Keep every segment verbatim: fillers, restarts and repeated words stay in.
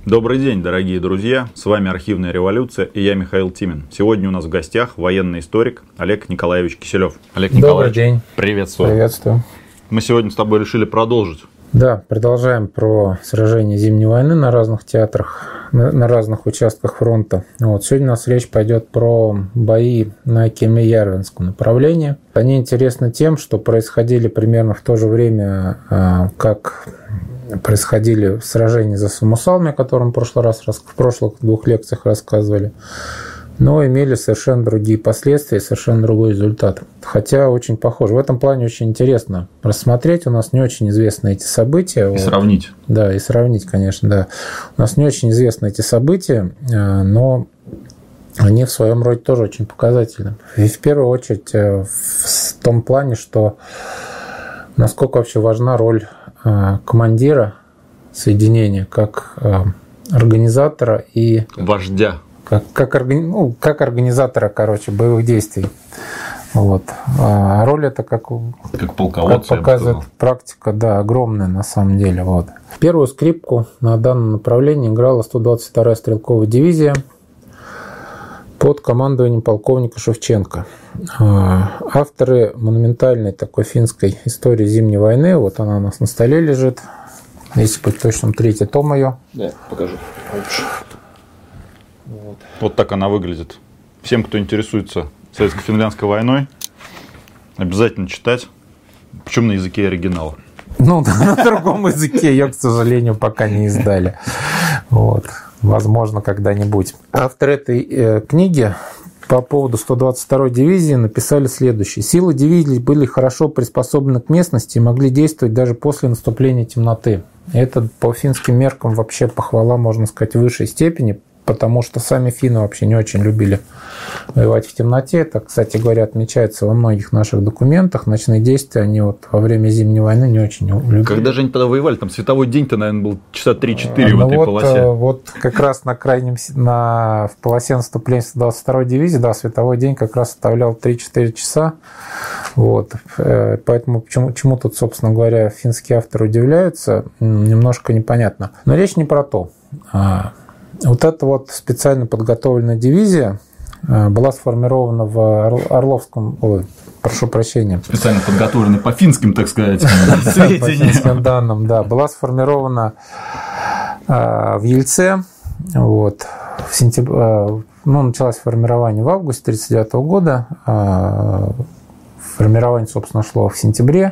Добрый день, дорогие друзья! С вами «Архивная революция» и я, Михаил Тимин. Сегодня у нас в гостях военный историк Олег Николаевич Киселев. Олег Добрый Николаевич, день. Приветствую. Приветствую. Мы сегодня с тобой решили продолжить. Да, продолжаем про сражения Зимней войны на разных театрах, на, на разных участках фронта. Вот. Сегодня у нас речь пойдет про бои на Кемерово-Ярвинском направлении. Они интересны тем, что происходили примерно в то же время, как происходили сражения за Сомусалми, о котором в прошлый раз, в прошлых двух лекциях рассказывали, но имели совершенно другие последствия, совершенно другой результат. Хотя очень похоже. В этом плане очень интересно рассмотреть. У нас не очень известны эти события. И вот. сравнить. Да, и сравнить, конечно, да. У нас не очень известны эти события, но они в своем роде тоже очень показательны. И в первую очередь в том плане, что насколько вообще важна роль командира соединения, как организатора и вождя. Как, как, ну, как организатора, короче, боевых действий. Вот. А роль это, как, как полководца, как показывает практика, да, огромная на самом деле. Вот. Первую скрипку на данном направлении играла сто двадцать вторая стрелковая дивизия под командованием полковника Шевченко. Авторы монументальной такой финской истории Зимней войны, вот она у нас на столе лежит, если быть точным, третий том ее. Да, покажу. Вот. Вот так она выглядит. Всем, кто интересуется советско-финляндской войной, обязательно читать. Причем на языке оригинала. Ну, на другом языке ее, к сожалению, пока не издали. Вот. Возможно, когда-нибудь. Авторы этой э, книги по поводу сто двадцать второй дивизии написали следующее. Силы дивизии были хорошо приспособлены к местности и могли действовать даже после наступления темноты. Это по финским меркам вообще похвала, можно сказать, в высшей степени, потому что сами финны вообще не очень любили воевать в темноте. Это, кстати говоря, отмечается во многих наших документах. Ночные действия, они вот во время Зимней войны не очень любили. Когда же они тогда воевали? Там световой день-то, наверное, был часа три-четыре ну в этой вот, полосе. Вот как раз на крайнем, на, в полосе наступления сто двадцать второй дивизии, да, световой день как раз составлял три-четыре часа. Вот. Поэтому почему, чему тут, собственно говоря, финские авторы удивляются, немножко непонятно. Но речь не про то. Вот эта вот специально подготовленная дивизия была сформирована в Орловском, ой, прошу прощения. Специально подготовленная по финским, так сказать, сведениям. По финским данным, да. Была сформирована в Ельце. Вот, в сентябре, ну, началось формирование в августе тысяча девятьсот тридцать девятого года. Формирование, собственно, шло в сентябре.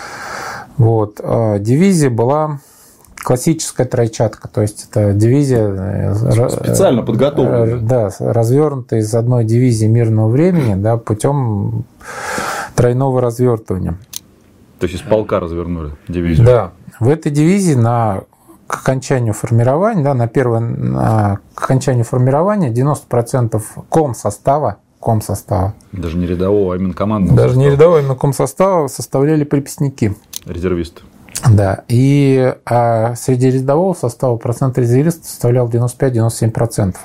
Вот. Дивизия была классическая тройчатка, то есть это дивизия специально подготовленная, да, развернутая из одной дивизии мирного времени, да, путем тройного развертывания. То есть из полка развернули дивизию. Да, в этой дивизии на к окончанию формирования, да, на первое, на, к окончанию формирования девяносто процентов комсостава, комсостава. Даже не рядового, а именно командного. Даже состава. Не рядового, а именно комсостава составляли приписники. Резервисты. Да, и а среди рядового состава процент резервистов составлял девяносто пять - девяносто семь процентов.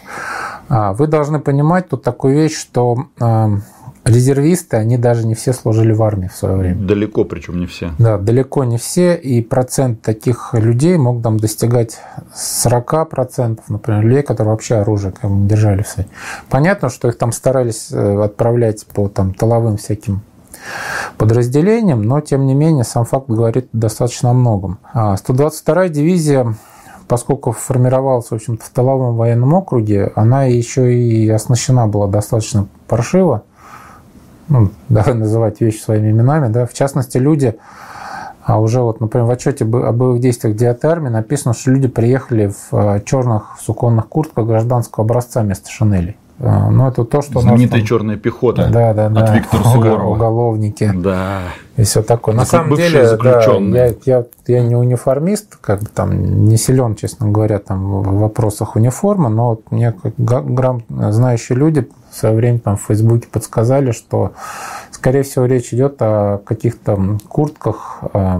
А вы должны понимать тут такую вещь, что а, резервисты, они даже не все служили в армии в свое время. Далеко, причем не все. Да, далеко не все, и процент таких людей мог там достигать сорок процентов, например, людей, которые вообще оружие как бы не держали в своей. Понятно, что их там старались отправлять по там тыловым всяким подразделениям, но тем не менее сам факт говорит достаточно о многом. сто двадцать вторая дивизия, поскольку формировалась, в общем-то, в тыловом военном округе, она еще и оснащена была достаточно паршиво. Ну, давай называть вещи своими именами, да. В частности, люди, а уже вот, например, в отчете о боевых действиях девятой армии написано, что люди приехали в черных суконных куртках гражданского образца вместо шинелей. Ну, это то, что знаменитая черная пехота, да, да, да, от Виктора Суворова. Уголовники. Да. И все такое. На самом деле, да, я, я, я не униформист, как бы там не силен, честно говоря, там в вопросах униформы, но вот мне как грамотно знающие люди в свое время там в Фейсбуке подсказали, что, скорее всего, речь идет о каких-то куртках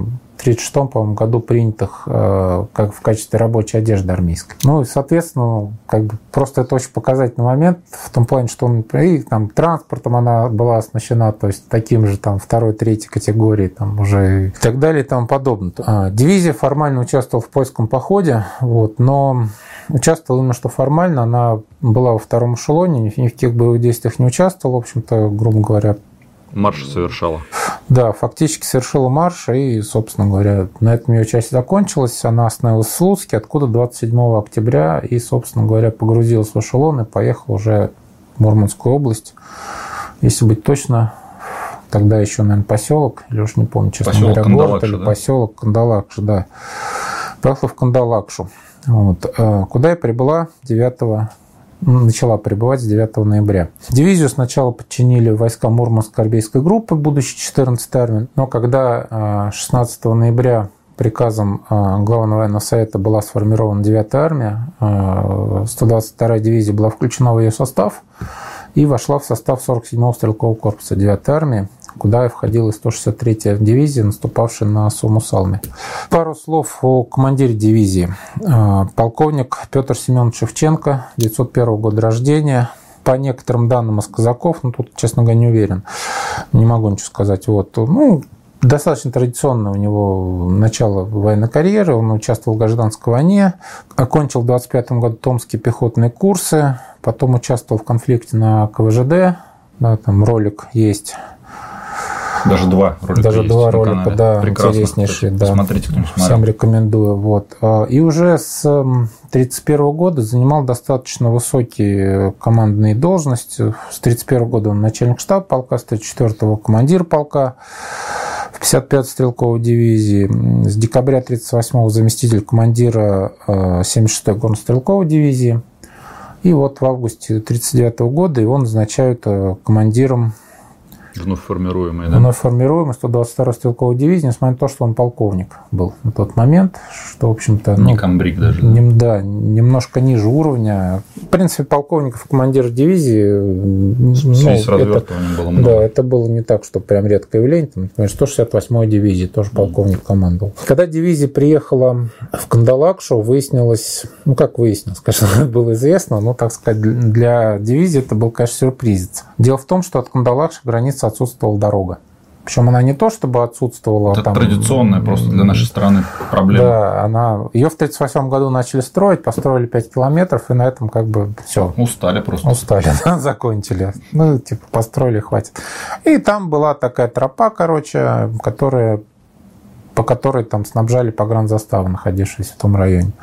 в тридцать шестом, по-моему, году принятых э, как в качестве рабочей одежды армейской. Ну и, соответственно, как бы просто это очень показательный момент в том плане, что он, и, там, транспортом она была оснащена, то есть таким же там второй, третьей категории, там уже и так далее и тому подобное. А, дивизия формально участвовала в польском походе, вот, но участвовала именно что формально. Она была во втором эшелоне, ни в каких боевых действиях не участвовала, в общем-то, грубо говоря. Марш совершала. Да, фактически совершила марш, и, собственно говоря, на этом ее часть закончилась. Она остановилась в Слуцке, откуда двадцать седьмого октября, и, собственно говоря, погрузилась в эшелон и поехала уже в Мурманскую область. Если быть точно, тогда еще, наверное, поселок, или уж не помню, честно поселок говоря, город или да? поселок Кандалакша, да. Поехала в Кандалакшу. Вот. Куда я прибыла девятого начала прибывать с девятого ноября. Дивизию сначала подчинили войска Мурманско-Арбейской группы, будущей четырнадцатой армии, но когда шестнадцатого ноября приказом Главного военного совета была сформирована девятая армия, сто двадцать вторая дивизия была включена в ее состав и вошла в состав сорок седьмого стрелкового корпуса девятой армии, куда входила и сто шестьдесят третья дивизия, наступавшая на Суму-Салме. Пару слов о командире дивизии. Полковник Петр Семенович Шевченко, девятьсот первого года рождения. По некоторым данным из казаков, но тут, честно говоря, не уверен, не могу ничего сказать. Вот. Ну, достаточно традиционное у него начало военной карьеры. Он участвовал в гражданской войне, окончил в двадцать пятом году Томские пехотные курсы, потом участвовал в конфликте на ка вэ жэ дэ. Да, там ролик есть. Даже два ролика Даже есть два на ролика, канале. да, Прекрасно, интереснейшие. Да. Посмотрите, кто не смотрел. Всем рекомендую. Вот. И уже с тысяча девятьсот тридцать первого года занимал достаточно высокие командные должности. С тысяча девятьсот тридцать первого года он начальник штаба полка, с тысяча девятьсот тридцать четвёртого командир полка в пятьдесят пятой стрелковой дивизии. С декабря тысяча девятьсот тридцать восьмого заместитель командира семьдесят шестой горно-стрелковой дивизии. И вот в августе тысяча девятьсот тридцать девятого года его назначают командиром Вновь формируемый, да? Вновь формируемый сто двадцать второй стрелковой дивизии, несмотря на то, что он полковник был на тот момент, что, в общем-то... Не ну, комбриг даже. Не, да, немножко ниже уровня. В принципе, полковников командиров дивизии... В связи ну, с развертыванием было много. Да, это было не так, что прям редкое явление. Там, например, сто шестьдесят восьмой дивизии тоже полковник командовал. Когда дивизия приехала в Кандалакшу, выяснилось... Ну, как выяснилось, конечно, было известно, но, так сказать, для дивизии это был, конечно, сюрприз. Дело в том, что от Кандалакши границы отсутствовала дорога. Причем она не то, чтобы отсутствовала. Это там, традиционная просто для нашей страны проблема. Да, она... Ее в тридцать восьмом году начали строить, построили пять километров, и на этом как бы все. Устали просто. Устали, да, закончили. Ну, типа, построили, хватит. И там была такая тропа, короче, которая, по которой там снабжали погранзаставы, находившиеся в том районе.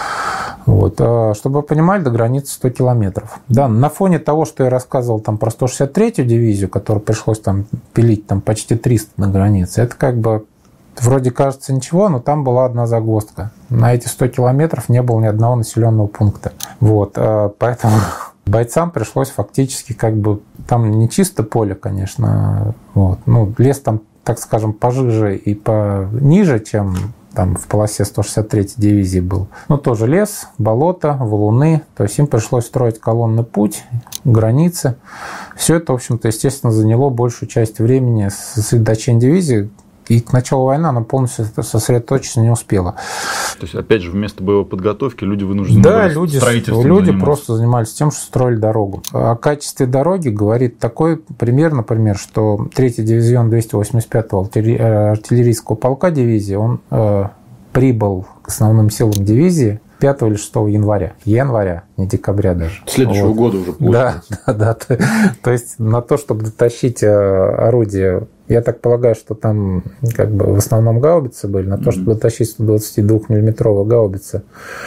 Вот. Чтобы вы понимали, до границы сто километров. Да, на фоне того, что я рассказывал там, про сто шестьдесят третью дивизию, которую пришлось там пилить там, почти триста на границе, это как бы вроде кажется ничего, но там была одна загвоздка. На эти сто километров не было ни одного населенного пункта. Вот. Поэтому бойцам пришлось фактически как бы... Там не чисто поле, конечно. Вот. Ну, лес там, так скажем, пожиже и пониже, чем... Там в полосе сто шестьдесят третьей дивизии был. Но тоже лес, болото, валуны. То есть им пришлось строить колонный путь, границы. Все это, в общем-то, естественно, заняло большую часть времени сосредоточения дивизии. И к началу войны она полностью сосредоточиться не успела. То есть, опять же, вместо боевой подготовки люди вынуждены да, были люди, строительством люди заниматься. просто занимались тем, что строили дорогу. О качестве дороги говорит такой пример, например, что третий дивизион двести восемьдесят пятого артиллерийского полка дивизии, он э, прибыл к основным силам дивизии пятого или шестого января. Января, не декабря даже. Следующего вот. года уже будет. Да, да, да. То, то есть на то, чтобы дотащить орудие, я так полагаю, что там как бы в основном гаубицы были, на то, чтобы дотащить сто двадцатидвухмиллиметровую гаубицу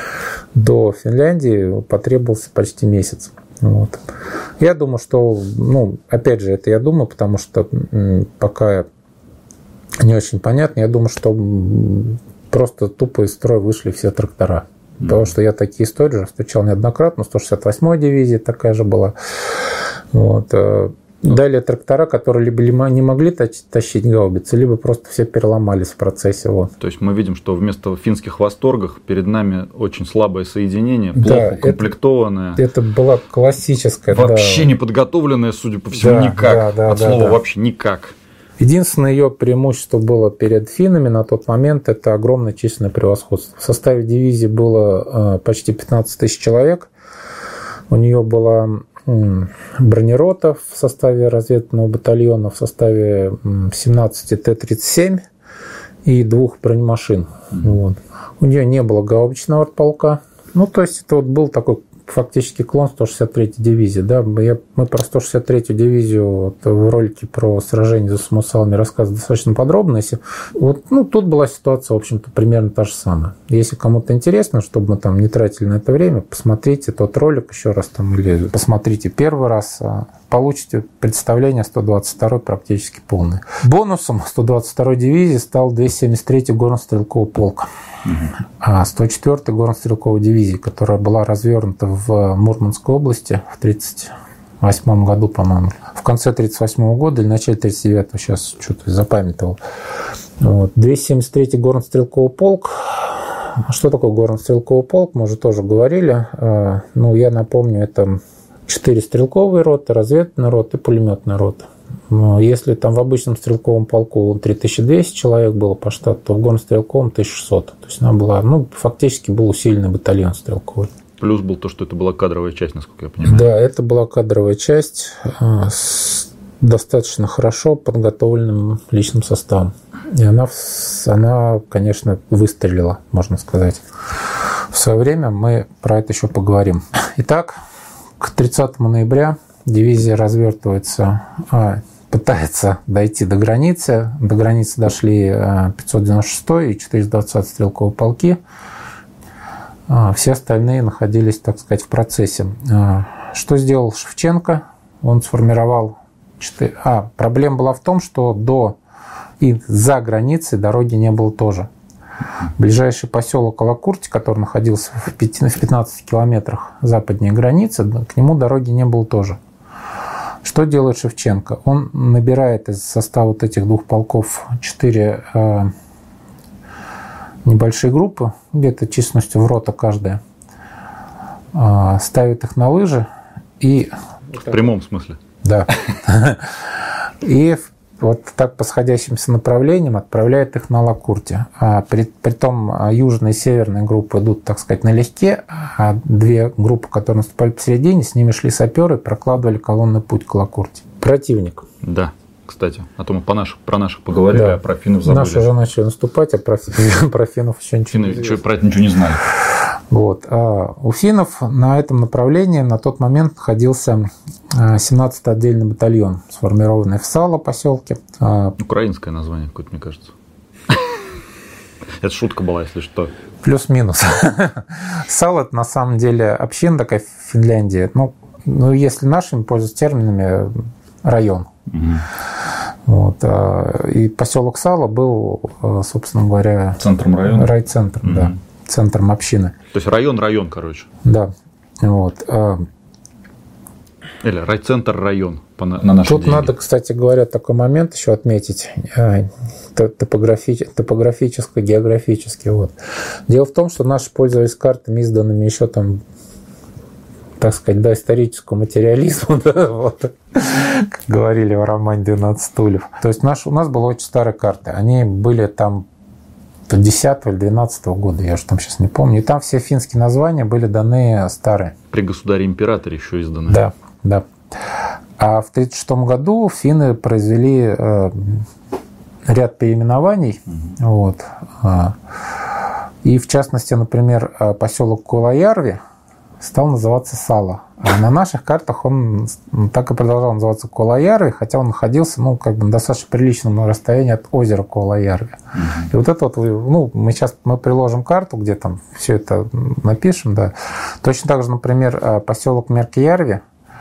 до Финляндии, потребовался почти месяц. Вот. Я думаю, что, ну, опять же, это я думаю, потому что пока не очень понятно, я думаю, что просто тупо из строя вышли все трактора. Потому что я такие истории уже встречал неоднократно. сто шестьдесят восьмой дивизии такая же была. Вот. Далее трактора, которые либо не могли тащить гаубицы, либо просто все переломались в процессе. Вот. То есть мы видим, что вместо финских восторгов перед нами очень слабое соединение, плохо да, укомплектованное. Это, это была классическая... Вообще да, не подготовленное, судя по всему, да, никак. Да, да, От да, слова да. вообще никак. Единственное ее преимущество было перед финнами на тот момент – это огромное численное превосходство. В составе дивизии было почти пятнадцать тысяч человек. У нее была бронерота в составе разведывательного батальона, в составе семнадцать Т тридцать семь и двух бронемашин. Mm-hmm. Вот. У нее не было гаубичного артполка. Ну, то есть это вот был такой фактически клон сто шестьдесят третьей дивизии. Да? Я, мы про сто шестьдесят третью дивизию вот, в ролике про сражение за Сумусалами рассказывали достаточно подробно. Если, вот, ну, тут была ситуация, в общем-то, примерно та же самая. Если кому-то интересно, чтобы мы там не тратили на это время, посмотрите тот ролик еще раз там, или посмотрите первый раз, получите представление сто двадцать второй практически полное. Бонусом сто двадцать второй дивизии стал двести семьдесят третий горно-стрелковый полк. А сто четвёртая горно-стрелковая дивизия, которая была развернута в Мурманской области в тридцать восьмом году, по-моему. В конце тридцать восьмого года или начале тридцать девятого, сейчас что-то запамятовал. Вот. двести семьдесят третий горно-стрелковый полк. Что такое горно-стрелковый полк, мы уже тоже говорили. Ну, я напомню, это четыре стрелковые роты, разведывательная рота и пулеметная рота. Но если там в обычном стрелковом полку три тысячи двести человек было по штату, то в горно-стрелковом тысяча шестьсот. То есть она была, ну, фактически был усиленный батальон стрелковый. Плюс был то, что это была кадровая часть, насколько я понимаю. Да, это была кадровая часть с достаточно хорошо подготовленным личным составом. И она, она, конечно, выстрелила, можно сказать. В свое время мы про это еще поговорим. Итак, к тридцатому ноября дивизия развертывается, пытается дойти до границы. До границы дошли пятьсот девяносто шестой и четыреста двадцатый стрелковые полки. Все остальные находились, так сказать, в процессе. Что сделал Шевченко? Он сформировал... А, проблема была в том, что до и за границей дороги не было тоже. Ближайший поселок Алакурти, который находился в пятнадцати километрах западнее границы, к нему дороги не было тоже. Что делает Шевченко? Он набирает из состава вот этих двух полков четыре э, небольшие группы, где-то численностью в рота каждая, э, ставит их на лыжи и... В прямом смысле? Да. И вот так по сходящимся направлениям отправляет их на Алакурти. А при, притом южная и северная группы идут, так сказать, налегке, а две группы, которые наступали посередине, с ними шли саперы и прокладывали колонный путь к Алакурти. Противник. Да, кстати, а то мы по наших, про наших поговорили, да. А про финнов забыли. Наши уже начали наступать, а про, про финнов еще ничего Финны, не знали. Про это ничего не знали. Вот. А у финнов на этом направлении на тот момент находился семнадцатый отдельный батальон, сформированный в Сало поселке. Украинское название какое-то, мне кажется. Это шутка была, если что. Плюс-минус. Сало – это на самом деле община такая в Финляндии. Ну, ну если нашими пользуются терминами, район. Угу. Вот. И поселок Сало был, собственно говоря, центром района. Райцентром, угу. Да. Центром общины. То есть район-район, короче. Да. Вот. Или райцентр район по, на наши Тут деньги. Надо, кстати говоря, такой момент еще отметить. Топографи... Топографически, географически. Вот. Дело в том, что наши пользовались картами, изданными еще там, так сказать, до исторического материализма, да, вот, как говорили в романе «двенадцать стульев». То есть наш, у нас была очень старая карта. Они были там десятого или двенадцатого года, я уже там сейчас не помню. И там все финские названия были даны старые. При государе-императоре еще изданы. Да, да. А в тридцать шестом году финны произвели э, ряд переименований. Угу. Вот. И в частности, например, поселок Кулаярви стал называться Сало. А на наших картах он так и продолжал называться Кулаярви, хотя он находился, ну, как бы на достаточно приличном расстоянии от озера Кулаярви. Угу. И вот это вот, ну, мы сейчас мы приложим карту, где там все это напишем, да. Точно так же, например, поселок Меркиярви,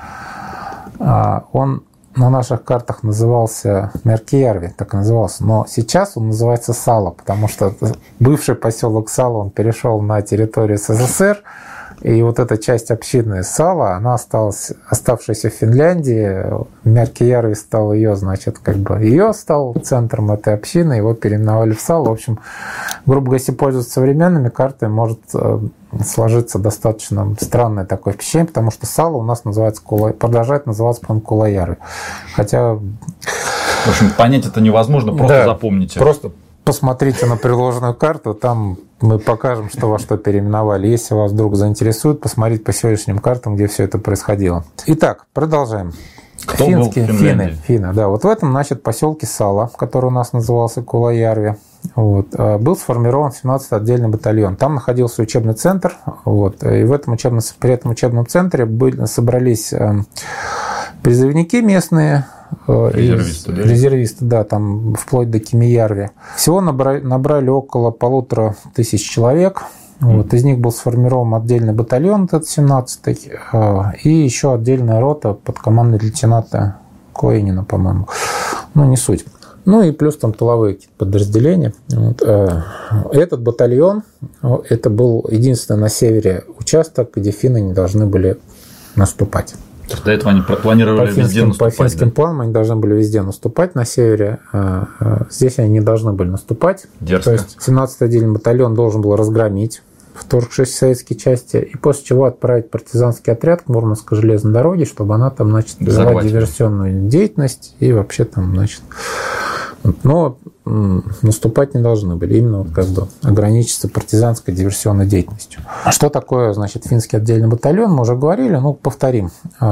он на наших картах назывался Меркиярви, так и назывался, но сейчас он называется Сало, потому что бывший поселок Сало, он перешел на территорию СССР. И вот эта часть общины Сало, она осталась, оставшаяся в Финляндии. Меркиярви стал ее, значит, как бы ее стал центром этой общины, его переименовали в Сало. В общем, грубо говоря, если пользоваться современными картами, может сложиться достаточно странное такое впечатление, потому что Сало у нас называется, продолжает называться, по-моему, Кулаярви. Хотя... В общем, понять это невозможно, просто да, запомните. Просто посмотрите на приложенную карту, там мы покажем, что во что переименовали. Если вас вдруг заинтересует, посмотрите по сегодняшним картам, где все это происходило. Итак, продолжаем. Кто Финские, был в финны, финны, да. Вот в этом, значит, поселке Сала, который у нас назывался Кулаярви, вот, был сформирован семнадцатый отдельный батальон. Там находился учебный центр, вот, и в этом учебном, при этом учебном центре были, собрались призывники местные, резервисты, из, да? резервисты, да, там вплоть до Кимиярви. Всего набрали, набрали около полутора тысяч человек. Вот, из них был сформирован отдельный батальон, этот семнадцатый, и еще отдельная рота под командой лейтенанта Коенина, по-моему. Ну, не суть. Ну и плюс там тыловые подразделения. Вот. Этот батальон, это был единственный на севере участок, где финны не должны были наступать. То есть до этого они планировали по финским, везде наступать? По финским да? планам они должны были везде наступать на севере. Здесь они не должны были наступать. Дерзко. То есть семнадцатый отдельный батальон должен был разгромить вторгшиеся советские части, и после чего отправить партизанский отряд к Мурманской железной дороге, чтобы она там, значит, вела диверсионную деятельность и вообще там, значит... Но наступать не должны были, именно вот как бы ограничиться партизанской диверсионной деятельностью. Что такое, значит, финский отдельный батальон, мы уже говорили, ну, повторим.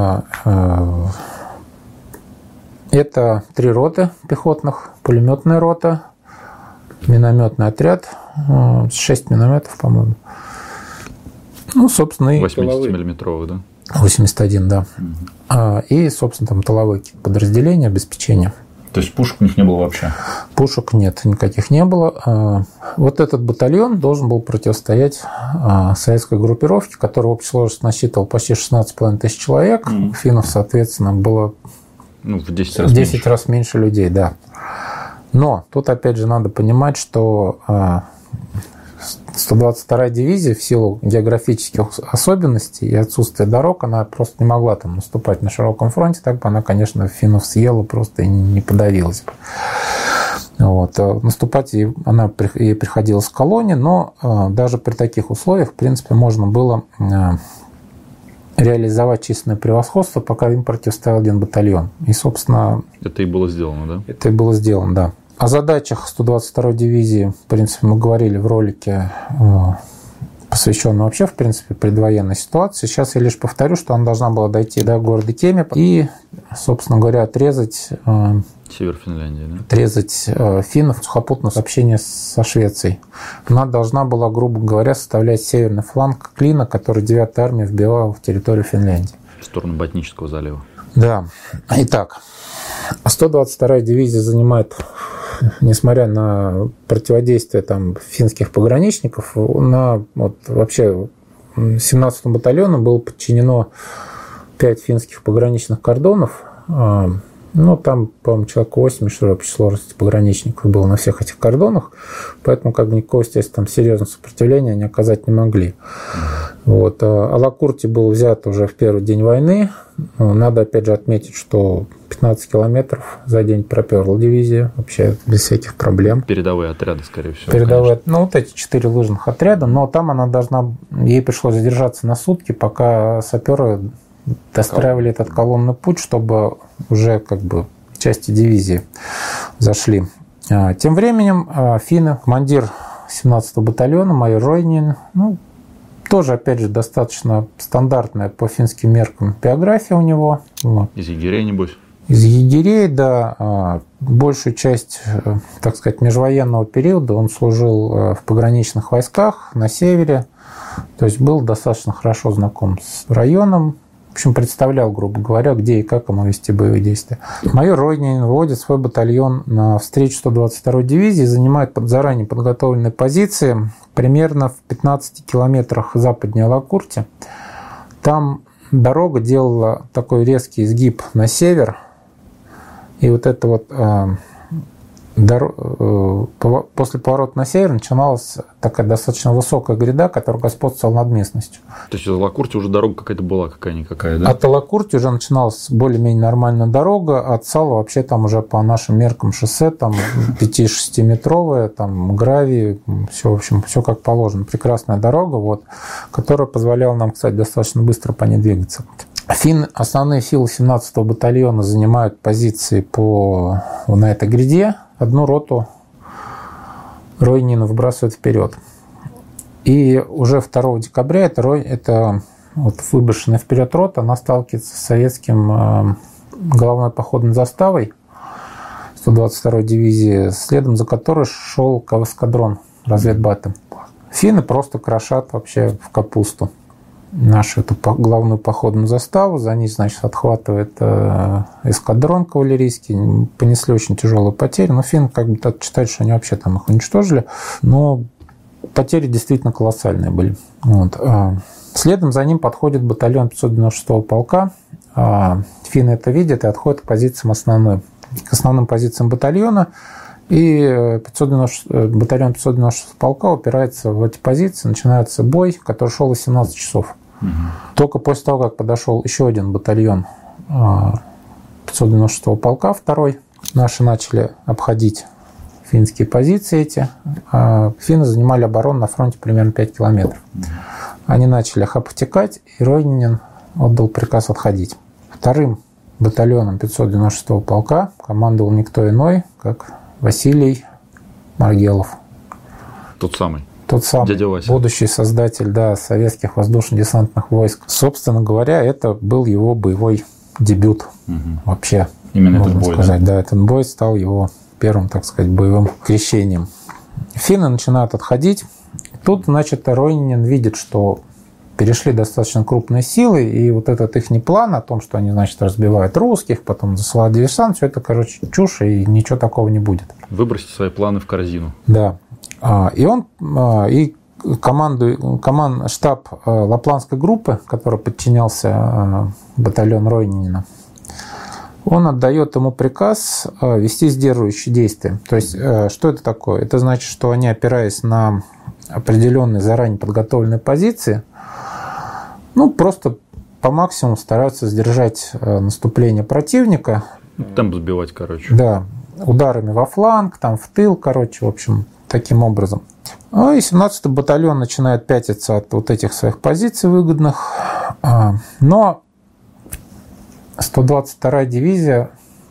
Это три роты пехотных, пулеметная рота, минометный отряд, шесть минометов, по-моему. Ну, собственно, и восьмидесятимиллиметровых, да? восемьдесят один, да. Угу. И, собственно, там тыловые подразделения, обеспечение. То есть пушек у них не было вообще? Пушек нет, никаких не было. Вот этот батальон должен был противостоять советской группировке, которая в общей сложности насчитывала почти шестнадцать с половиной тысяч человек. Mm. У финнов, соответственно, было ну, в десять раз, в десять меньше. раз меньше людей, да. Но тут, опять же, надо понимать, что сто двадцать вторая дивизия в силу географических особенностей и отсутствия дорог, она просто не могла там наступать на широком фронте, так бы она, конечно, финнов съела просто и не подавилась бы. Вот. Наступать ей, она, ей приходилось в колонии, но даже при таких условиях, в принципе, можно было реализовать численное превосходство, пока им противостоял один батальон. И, собственно... Это и было сделано, да? Это и было сделано, да. О задачах сто двадцать второй дивизии, в принципе, мы говорили в ролике, посвященном вообще, в принципе, предвоенной ситуации. Сейчас я лишь повторю, что она должна была дойти до города Кеми и, собственно говоря, отрезать... Север Финляндии, да? Отрезать финнов сухопутное сообщение со Швецией. Она должна была, грубо говоря, составлять северный фланг клина, который девятая армия вбивала в территорию Финляндии. В сторону Ботнического залива. Да. Итак, сто двадцать вторая дивизия занимает, несмотря на противодействие там, финских пограничников, на вот, вообще семнадцатому батальону было подчинено пять финских пограничных кордонов. Ну, там, по-моему, человек восемьдесят, что ли, общей сложности пограничников было на всех этих кордонах, поэтому как бы никакого, естественно, там серьезного сопротивления они оказать не могли. Вот. Алакурти был взят уже в первый день войны. Надо, опять же, отметить, что пятнадцать километров за день проперла дивизия, вообще без всяких проблем. Передовые отряды, скорее всего. Передовые, конечно. Ну, вот эти четыре лыжных отряда, но там она должна, ей пришлось задержаться на сутки, пока саперы достраивали этот колонный путь, чтобы уже как бы части дивизии зашли. Тем временем финны, командир семнадцатого батальона, майор Ройнин, ну, тоже, опять же, достаточно стандартная по финским меркам биография у него. Из егерей, небось? Из егерей, да. Большую часть, так сказать, межвоенного периода он служил в пограничных войсках на севере. То есть был достаточно хорошо знаком с районом. В общем, представлял, грубо говоря, где и как ему вести боевые действия. Майор Ройнин выводит свой батальон на встречу сто двадцать второй дивизии, занимает заранее подготовленные позиции примерно в пятнадцати километрах западнее Алакурти. Там дорога делала такой резкий изгиб на север, и вот это вот после поворота на север начиналась такая достаточно высокая гряда, которая господствовала над местностью. То есть из Алакурти уже дорога какая-то была, какая-никакая, да? От Алакурти уже начиналась более-менее нормальная дорога, от Сала вообще там уже по нашим меркам шоссе, там пяти-шестиметровое, там гравий, все, в общем, все как положено. Прекрасная дорога, вот, которая позволяла нам, кстати, достаточно быстро по ней двигаться. Финны, основные силы семнадцатого батальона занимают позиции по, на этой гряде. Одну роту Ройнина выбрасывает вперед. И уже второго декабря эта, это вот выброшенная вперед рота, она сталкивается с советским головной походной заставой сто двадцать второй дивизии, следом за которой шел каваскадрон разведбаты. Финны просто крошат вообще в капусту нашу эту главную походную заставу. За ней, значит, отхватывает э, эскадрон кавалерийский. Понесли очень тяжелые потери. Но финны как бы так считают, что они вообще там их уничтожили. Но потери действительно колоссальные были. Вот. Следом за ним подходит батальон пятьсот девяносто шестого полка. Финны это видят и отходят к позициям основной, к основным позициям батальона. И пятьсот девяносто, батальон пятьсот девяносто шестого полка упирается в эти позиции. Начинается бой, который шел восемнадцать часов. Угу. Только после того, как подошел еще один батальон пятьсот девяносто шестого полка, второй, наши начали обходить финские позиции эти. Финны занимали оборону на фронте примерно пять километров. Они начали их обтекать, и Ройнинин отдал приказ отходить. Вторым батальоном пятьсот девяносто шестого полка командовал никто иной, как Василий Маргелов. Тот самый. Тот самый. Дядя Вася. Будущий создатель, да, советских воздушно-десантных войск. Собственно говоря, это был его боевой дебют. Угу. Вообще. Именно этот бой, сказать. Да? Да, этот бой стал его первым, так сказать, боевым крещением. Финны начинают отходить. Тут, значит, Ройнинин видит, что перешли достаточно крупные силы, и вот этот их план о том, что они, значит, разбивают русских, потом засылают диверсант, все это, короче, чушь, и ничего такого не будет. Выбросить свои планы в корзину. Да. И он, и команду, команд, штаб Лапландской группы, который подчинялся батальону Ройнинина, он отдает ему приказ вести сдерживающие действия. То есть, что это такое? Это значит, что они, опираясь на определенные заранее подготовленные позиции, ну, просто по максимуму стараются сдержать наступление противника. Там сбивать, короче. Да, ударами во фланг, там в тыл, короче, в общем, таким образом. Ну, и семнадцатый батальон начинает пятиться от вот этих своих позиций выгодных. Но сто двадцать вторая дивизия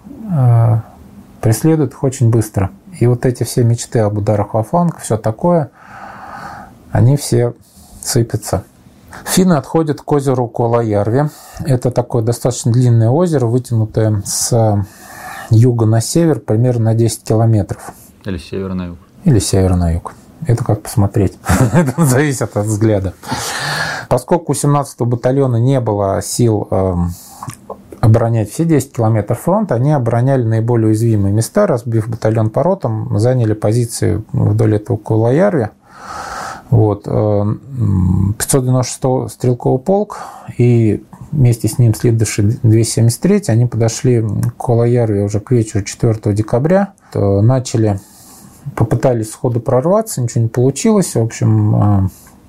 преследует их очень быстро. И вот эти все мечты об ударах во фланг, все такое, они все сыпятся. Финны отходят к озеру Колоярви. Это такое достаточно длинное озеро, вытянутое с юга на север примерно на десять километров. Или с севера на юг. Или с севера на юг. Это как посмотреть. Это зависит от взгляда. Поскольку у семнадцатого батальона не было сил оборонять все десять километров фронта, они обороняли наиболее уязвимые места, разбив батальон по ротам, заняли позиции вдоль этого Колоярви. Вот. пятьсот девяносто шестой стрелковый полк и вместе с ним следовавший двести семьдесят третий, они подошли к Колоярве уже к вечеру четвёртого декабря, начали, попытались сходу прорваться, ничего не получилось, в общем,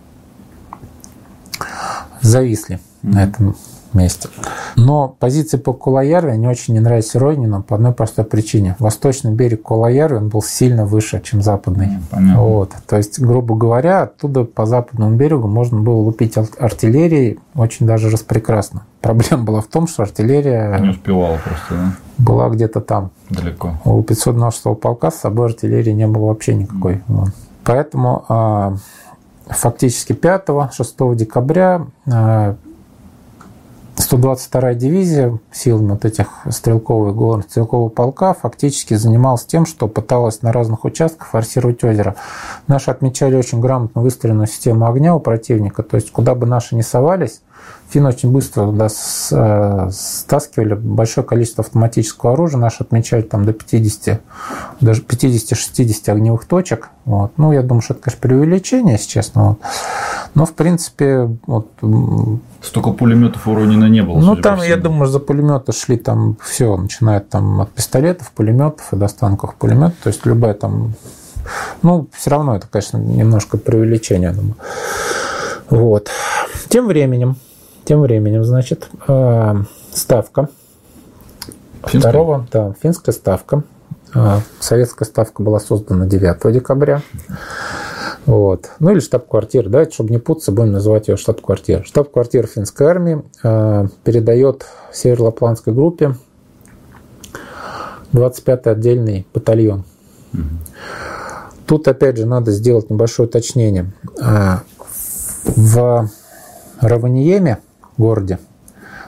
зависли mm-hmm. на этом месте. Но позиции по Колоярве они очень не нравятся Ройнину по одной простой причине. Восточный берег Колоярви он был сильно выше, чем западный. Понятно. Вот. То есть, грубо говоря, оттуда по западному берегу можно было лупить артиллерией очень даже распрекрасно. Проблема была в том, что артиллерия не успевала просто, да? Была где-то там. Далеко. У пятьсот девяносто шестого полка с собой артиллерии не было вообще никакой. Mm. Поэтому а, фактически пятого-шестого декабря а, сто двадцать вторая дивизия силами вот этих стрелкового, горного стрелкового полка фактически занималась тем, что пыталась на разных участках форсировать озеро. Наши отмечали очень грамотно выстроенную систему огня у противника, то есть куда бы наши ни совались, финны очень быстро туда стаскивали большое количество автоматического оружия, наши отмечали там до пятидесяти, даже пятидесяти-шестидесяти огневых точек. Вот. Ну, я думаю, что это, конечно, преувеличение, если честно. Вот. Но, в принципе, вот, столько пулеметов у Ройнина не было. Ну, там, я думаю, за пулеметы шли там все, начиная там от пистолетов, пулеметов и до станковых пулеметов. То есть любая там... Ну, все равно это, конечно, немножко преувеличение, я думаю. Вот. Тем временем, тем временем, значит, ставка. Финская? Второго, да, финская ставка. Советская ставка была создана девятого декабря. Вот. Ну или штаб-квартира. Давайте, чтобы не путаться, будем называть ее штаб-квартира. Штаб-квартира финской армии э, передает Северо-Лапландской группе двадцать пятый отдельный батальон. Угу. Тут, опять же, надо сделать небольшое уточнение. В Раваньеме, городе,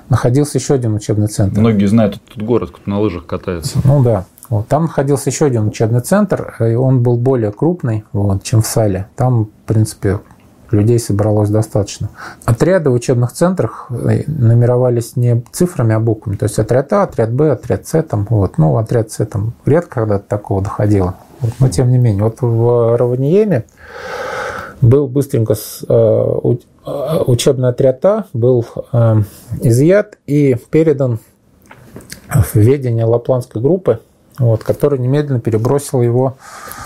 находился еще один учебный центр. Многие знают этот город, кто на лыжах катается. Ну да. Вот. Там находился еще один учебный центр, и он был более крупный, вот, чем в Сале. Там, в принципе, людей собралось достаточно. Отряды в учебных центрах нумеровались не цифрами, а буквами. То есть отряд А, отряд Б, отряд С. Там, вот. Ну, отряд С там редко когда до такого доходило. Вот. Но тем не менее. Вот в Раваньеме был быстренько учебный отряд А, был изъят и передан в ведение лапландской группы, вот, которая немедленно перебросила его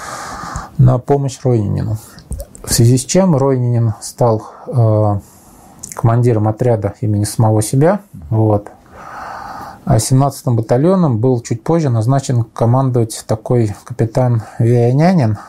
на помощь Ройнинину. В связи с чем Ройнинин стал э, командиром отряда имени самого себя. Вот. А семнадцатым батальоном был чуть позже назначен командовать такой капитан Вианянин.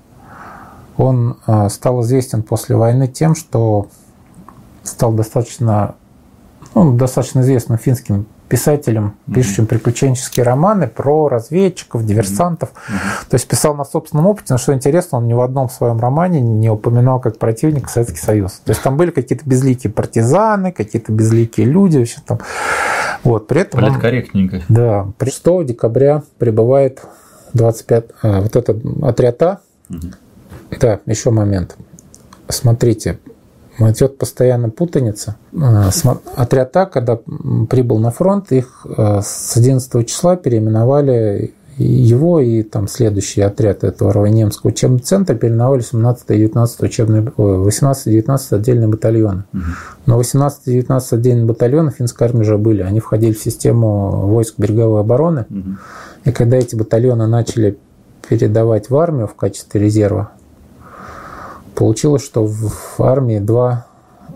Он э, стал известен после войны тем, что стал достаточно, ну, достаточно известным финским писателем, пишущим приключенческие романы про разведчиков, диверсантов. Mm-hmm. То есть писал на собственном опыте, но что интересно, он ни в одном своем романе не упоминал как противник Советский Союз. То есть там были какие-то безликие партизаны, какие-то безликие люди. Вообще там. Вот, при этом политкорректненько. Да, шестого декабря прибывает двадцать пятый, а, вот этот отряд А. Mm-hmm. Да, еще момент. Смотрите, идет постоянно путаница. Отряд А, когда прибыл на фронт, их с одиннадцатого числа переименовали, его и там следующий отряд этого Раваньемского учебного центра переименовали семнадцатый и девятнадцатый учебные, восемнадцатый и девятнадцатый отдельные батальоны. Угу. Но восемнадцатый и девятнадцатый отдельные батальоны финской армии уже были. Они входили в систему войск береговой обороны. Угу. И когда эти батальоны начали передавать в армию в качестве резерва, получилось, что в армии два,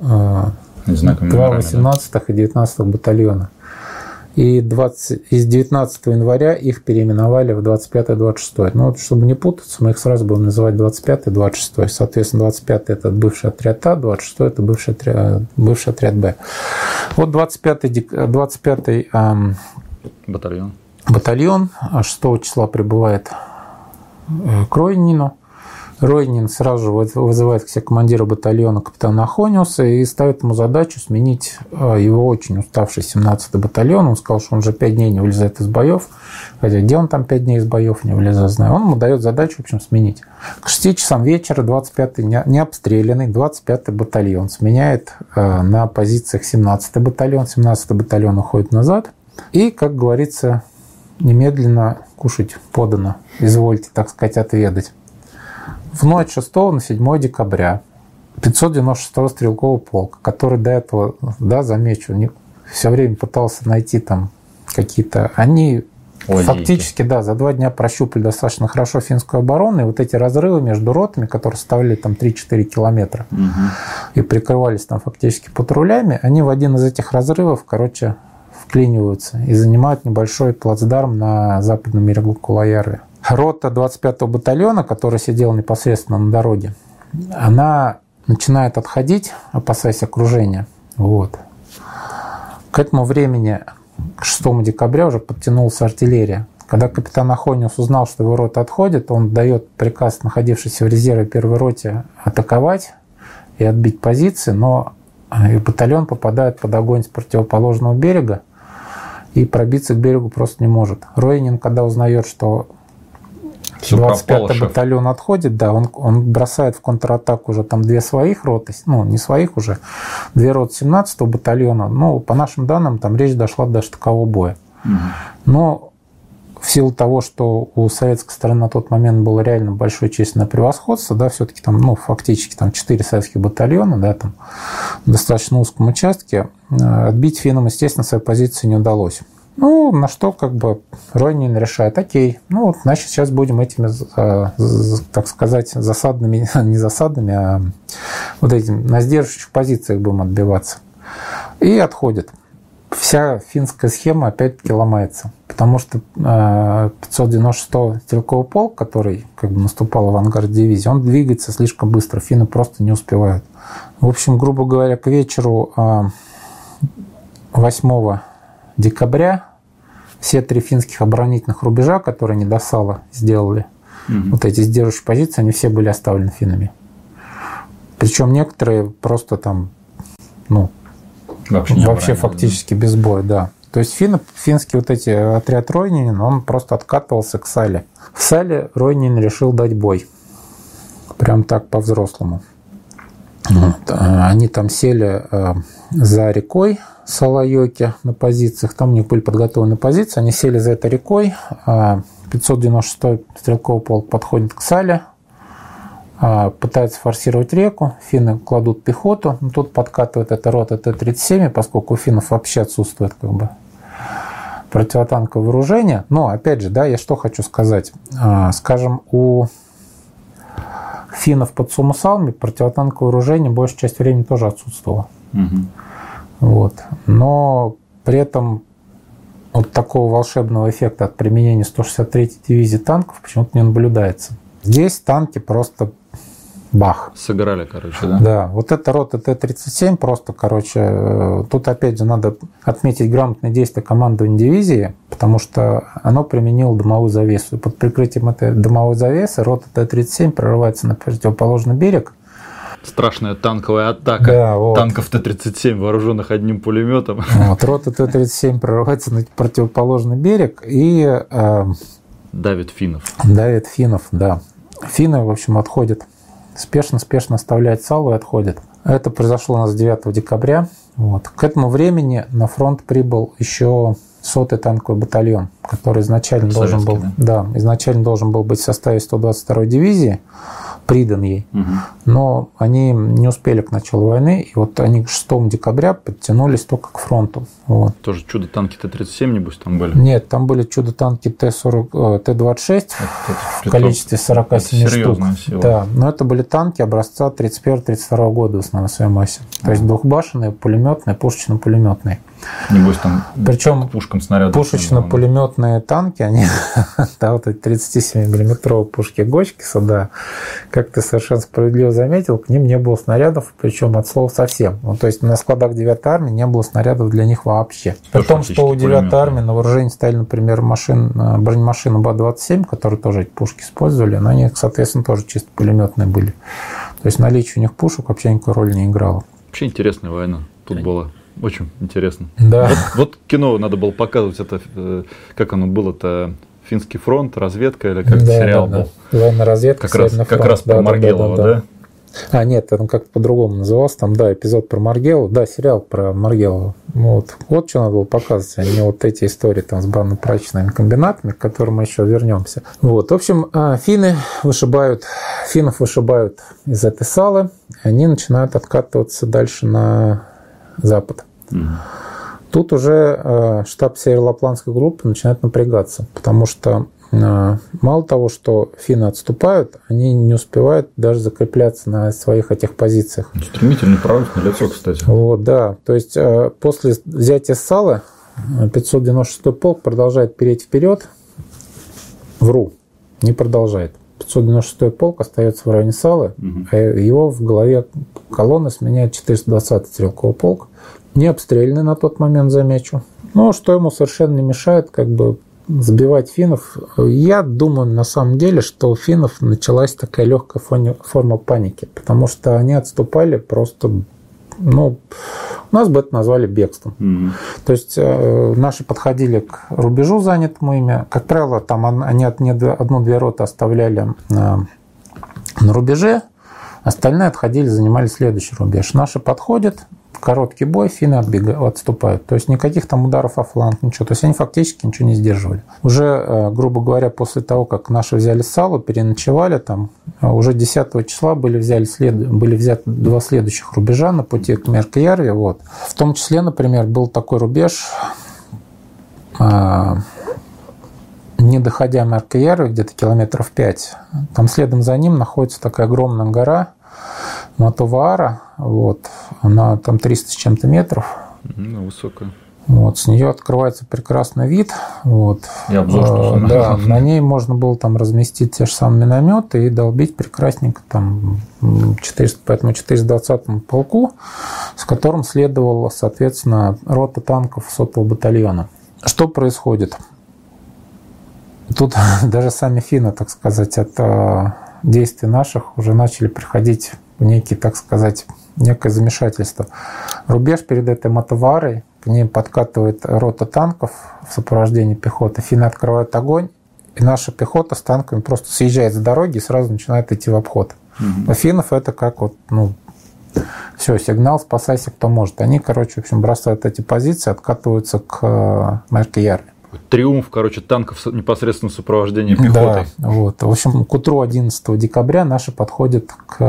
два восемнадцатых и девятнадцатых батальона. И двадцать, из девятнадцатого января их переименовали в двадцать пятый и двадцать шестой. Ну, вот, чтобы не путаться, мы их сразу будем называть двадцать пятый и двадцать шестой. Соответственно, двадцать пятый – это бывший отряд А, двадцать шестой – это бывший отряд, бывший отряд Б. Вот двадцать пятый, двадцать пятый эм, батальон. батальон шестого числа прибывает к Ройнину. Ройнин сразу же вызывает к себе командира батальона капитана Ахониуса и ставит ему задачу сменить его очень уставший семнадцатый батальон. Он сказал, что он уже пять дней не вылезает из боев. Хотя где он там пять дней из боев не вылезает, знаю. Он ему дает задачу, в общем, сменить. К шести часам вечера двадцать пятый не обстрелянный двадцать пятый батальон сменяет на позициях семнадцатый батальон. семнадцатый батальон уходит назад. И, как говорится, немедленно кушать подано. Извольте, так сказать, отведать. В ночь шестого на седьмое декабря пятьсот девяносто шестого стрелкового полка, который до этого, да, замечу, не, все время пытался найти там какие-то... Они Ой, фактически, да, за два дня прощупали достаточно хорошо финскую оборону, и вот эти разрывы между ротами, которые составляли там три-четыре километра, угу. и прикрывались там фактически патрулями, они в один из этих разрывов, короче, вклиниваются и занимают небольшой плацдарм на западном берегу Кулаярви. Рота двадцать пятого батальона, которая сидела непосредственно на дороге, она начинает отходить, опасаясь окружения. Вот. К этому времени, к шестому декабря, уже подтянулась артиллерия. Когда капитан Ахониус узнал, что его рота отходит, он дает приказ находившейся в резерве первой роте атаковать и отбить позиции, но батальон попадает под огонь с противоположного берега и пробиться к берегу просто не может. Ройнин, когда узнает, что двадцать пятый батальон отходит, да, он, он бросает в контратаку уже там две своих роты, ну, не своих уже, две роты семнадцатого батальона, но по нашим данным там речь дошла до штыкового боя. Угу. Но в силу того, что у советской стороны на тот момент было реально большое численное превосходство, да, все-таки там, ну, фактически там четыре советских батальона, да, там, в достаточно узком участке, отбить финнам, естественно, своей позиции не удалось. Ну, на что, как бы, Ройнин решает, окей, ну, вот, значит, сейчас будем этими, так сказать, засадными, не засадными, а вот этим, на сдерживающих позициях будем отбиваться. И отходит. Вся финская схема опять-таки ломается, потому что пятьсот девяносто шестой стрелковый полк, который как бы наступал в авангард дивизии, он двигается слишком быстро, финны просто не успевают. В общем, грубо говоря, к вечеру восьмого декабря все три финских оборонительных рубежа, которые они до Сала сделали, угу. вот эти сдерживающие позиции, они все были оставлены финнами. Причем некоторые просто там, ну, вообще, вообще фактически да. без боя, да. То есть финны, финский вот эти отряд Ройнинин, он просто откатывался к Сале. В Сале Ройнинин решил дать бой. Прям так по-взрослому. Вот. Они там сели за рекой Салайоки на позициях. Там у них были подготовлены позиции. Они сели за этой рекой. пятьсот девяносто шестой стрелковый полк подходит к Сале. Пытаются форсировать реку. Финны кладут пехоту. Тут подкатывает эта рота Т тридцать семь, поскольку у финнов вообще отсутствует как бы противотанковое вооружение. Но, опять же, да, я что хочу сказать. Скажем, у финнов под Сумусалми противотанковое вооружение большую часть времени тоже отсутствовало. Угу. Вот. Но при этом вот такого волшебного эффекта от применения сто шестьдесят третьей дивизии танков почему-то не наблюдается. Здесь танки просто бах. Сыграли, короче, да? Да. Вот эта рота Т тридцать семь просто, короче, тут опять же надо отметить грамотное действие командования дивизии, потому что оно применило дымовую завесу. И под прикрытием этой дымовой завесы рота Т тридцать семь прорывается на противоположный берег. Страшная танковая атака да, вот. Танков Т тридцать семь, вооруженных одним пулеметом. Вот, рота Т тридцать семь прорывается на противоположный берег и... Э, давит финнов. Давит финнов, да. Финны, в общем, отходят. Спешно-спешно оставляет Салу и отходит. Это произошло у нас девятого декабря. Вот. К этому времени на фронт прибыл еще сотый танковый батальон, который изначально должен был, да? Да, изначально должен был быть в составе сто двадцать второй дивизии, придан ей. Угу. Но они не успели к началу войны, и вот они к шестому декабря подтянулись только к фронту. Вот. Тоже чудо-танки Т тридцать семь, небось, там были? Нет, там были чудо-танки Т сорок, Т двадцать шесть это, в количестве сорок семь штук. Сила. Да, но это были танки образца тридцать первого тридцать второго года в основной своей массе. То угу. есть двухбашенные, пулеметные, пушечно-пулеметные. Небось, там причем пушкам снарядов. Пушечно-пулеметные танки, они, да, вот эти тридцатисемимиллиметровые пушки Гочкиса, да, как ты совершенно справедливо заметил, к ним не было снарядов, причем от слова совсем. Ну, то есть на складах девятой армии не было снарядов для них вообще. При том, что у девятой армии на вооружении стояли, например, машин, бронемашины Ба двадцать семь, которые тоже эти пушки использовали, но они, соответственно, тоже чисто пулеметные были. То есть наличие у них пушек вообще никакой роли не играло. Вообще интересная война тут была. Очень интересно. Да. Вот, вот кино надо было показывать, это как оно было-то, Финский фронт, разведка или как да, сериал да, был? Да. Военная разведка, как раз, как раз про да, Маргелова, да, да, да? да? А, нет, он как-то по-другому назывался, там, да, эпизод про Маргелова, да, сериал про Маргелова. Вот. Вот что надо было показывать, а не вот эти истории там с банно-прачечными комбинатами, к которым мы еще вернемся. Вот. В общем, финны вышибают, финнов вышибают из этой Салы, и они начинают откатываться дальше на запад. Угу. Тут уже э, штаб Северо-Лапландской группы начинает напрягаться, потому что э, мало того, что финны отступают, они не успевают даже закрепляться на своих этих позициях. Стремительный прорыв на лицо, кстати. Вот, да. То есть э, после взятия Салы пятьсот девяносто шестой полк продолжает переть вперед. Вру, не продолжает. пятьсот девяносто шестой полк остается в районе Салы, угу. а его в голове колонны сменяет четыреста двадцатый стрелковый полк. Не обстрелянный на тот момент, замечу. Но что ему совершенно не мешает, как бы сбивать финнов. Я думаю, на самом деле, что у финнов началась такая легкая форма паники, потому что они отступали просто, ну, у нас бы это назвали бегством. Mm-hmm. То есть э, наши подходили к рубежу, занятому ими. Как правило, там они одну-две роты оставляли на, на рубеже, остальные отходили, занимали следующий рубеж. Наши подходят, короткий бой, финны отбегают, отступают. То есть никаких там ударов о фланг, ничего. То есть они фактически ничего не сдерживали. Уже, грубо говоря, после того, как наши взяли Салу, переночевали там, уже десятого числа были, взяли след... были взяты два следующих рубежа на пути к Меркеярве. Вот. В том числе, например, был такой рубеж, не доходя Меркеярве, где-то километров пять, там следом за ним находится такая огромная гора Матуваара, вот, она там триста с чем-то метров. Ну, высокая. Вот, с нее открывается прекрасный вид. Вот. И обзор, что да, на ней можно было там разместить те же самые минометы и долбить прекрасненько там четыреста, поэтому четыреста двадцатому полку, с которым следовала, соответственно, рота танков сотого батальона. Что происходит? Тут даже сами финны, так сказать, от действий наших уже начали приходить в некий, так сказать, некое замешательство. Рубеж перед этой мотоварой, к ней подкатывает рота танков в сопровождении пехоты, финны открывают огонь, и наша пехота с танками просто съезжает с дороги и сразу начинает идти в обход. Угу. У финнов это как вот, ну, все, сигнал, спасайся, кто может. Они, короче, в общем, бросают эти позиции, откатываются к Мерке-Ярви. Триумф, короче, танков непосредственно в сопровождении пехоты. Да, вот. В общем, к утру одиннадцатого декабря наши подходят к,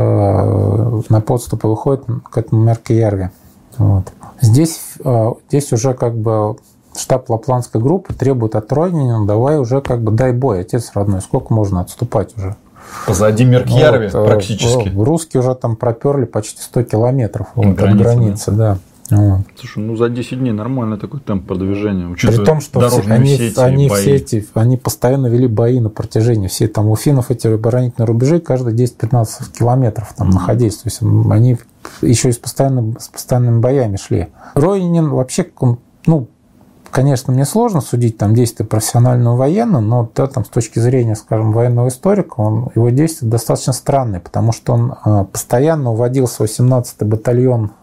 на подступы, выходят к этому Мерке-Ярви. Вот. Здесь, здесь уже как бы штаб Лапландской группы требует от Ройнинена: давай уже как бы дай бой, отец родной, сколько можно отступать уже? Позади Мерке-Ярви вот, практически. Русские уже там проперли почти сто километров вот, от границы, да. Вот. Слушай, ну за десять дней нормально такой темп продвижения. При том, что все, они, сети, они, все эти, они постоянно вели бои на протяжении всей. Там у финнов эти оборонительные рубежи каждые десять-пятнадцать километров там mm-hmm. находились. То есть они еще и с, постоянным, с постоянными боями шли. Ройнинен вообще, ну, конечно, мне сложно судить там действия профессионального военного, но да, там, с точки зрения, скажем, военного историка, он, его действия достаточно странные, потому что он э, постоянно уводил свой семнадцатый батальон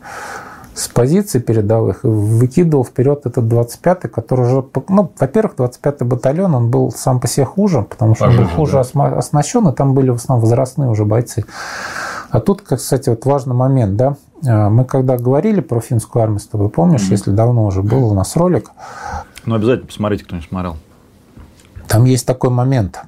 с позиций передовых и выкидывал вперед этот двадцать пятый, который уже, ну, во-первых, двадцать пятый батальон, он был сам по себе хуже, потому что Пожалуйста, он был хуже да. оснащен, и там были в основном возрастные уже бойцы. А тут, кстати, вот важный момент, да, мы когда говорили про финскую армию с тобой, помнишь, mm-hmm. если давно уже был у нас ролик. Ну, обязательно посмотрите, кто не смотрел. Там есть такой момент.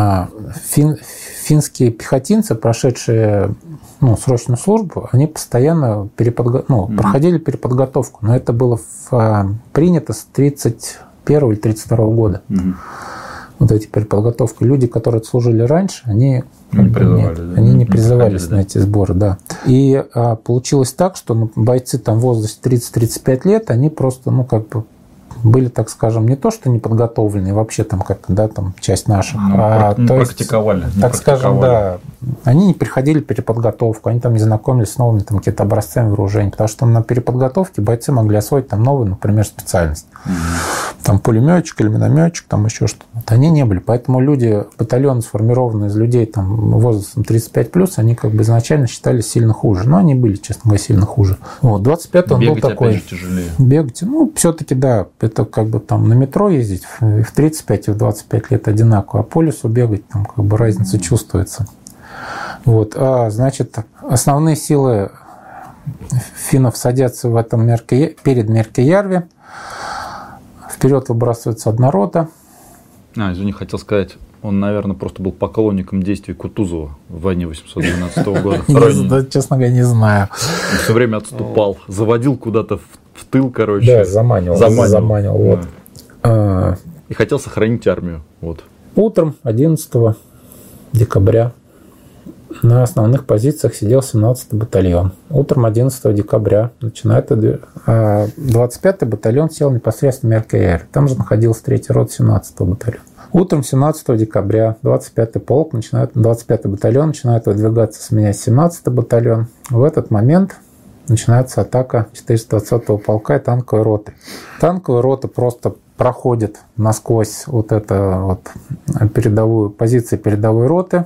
Фин, финские пехотинцы, прошедшие ну, срочную службу, они постоянно переподго... ну, mm-hmm. проходили переподготовку. Но это было в... принято с тридцать первого или тридцать второго года. Mm-hmm. Вот эти переподготовки. Люди, которые служили раньше, они не призывали, нет, да? они не, не призывались не на эти сборы. Да. И а, получилось так, что ну, бойцы там в возрасте тридцать-тридцать пять лет, они просто, ну, как бы были, так скажем, не то, что не подготовленные, вообще там как-то, да, там часть наших, ну, а не то практиковали. Есть, не так практиковали. скажем, да, они не переходили переподготовку, они там не знакомились с новыми там какими-то образцами вооружений, потому что на переподготовке бойцы могли освоить там новую, например, специальность. Mm-hmm. Там пулеметчик или минометчик, там еще что-то. Вот они не были, поэтому люди, батальоны, сформированные из людей там возрастом тридцать пять плюс, они как бы изначально считались сильно хуже, но они были, честно говоря, сильно хуже. Вот, двадцать пятый он был такой. Опять же, тяжелее. Бегать, ну, все-таки, да, это как бы там на метро ездить в тридцать пять и в двадцать пять лет одинаково, а по лесу бегать, там как бы разница mm-hmm. чувствуется. Вот, а, значит, основные силы финнов садятся в этом Мерке, перед Мерке-Ярви. Вперед выбрасывается одна рота. А, извини, хотел сказать, он, наверное, просто был поклонником действий Кутузова в войне восемьсот двенадцатого года. Честно говоря, не знаю. Он все время отступал, заводил куда-то в тыл, короче. Да, заманивал. Заманивал, вот. И хотел сохранить армию. Вот. Утром одиннадцатого декабря на основных позициях сидел семнадцатый батальон. Утром одиннадцатого декабря начинает двадцать пятый батальон сел непосредственно в Мерке-Ярви. Там же находился третий рот семнадцатого батальона. Утром семнадцатого декабря двадцать пятый полк начинает, двадцать пятый батальон начинает выдвигаться, сменять семнадцатый батальон. В этот момент начинается атака четыреста двадцатого полка и танковой роты. Танковая рота просто проходит насквозь вот это вот передовую позиции передовой роты,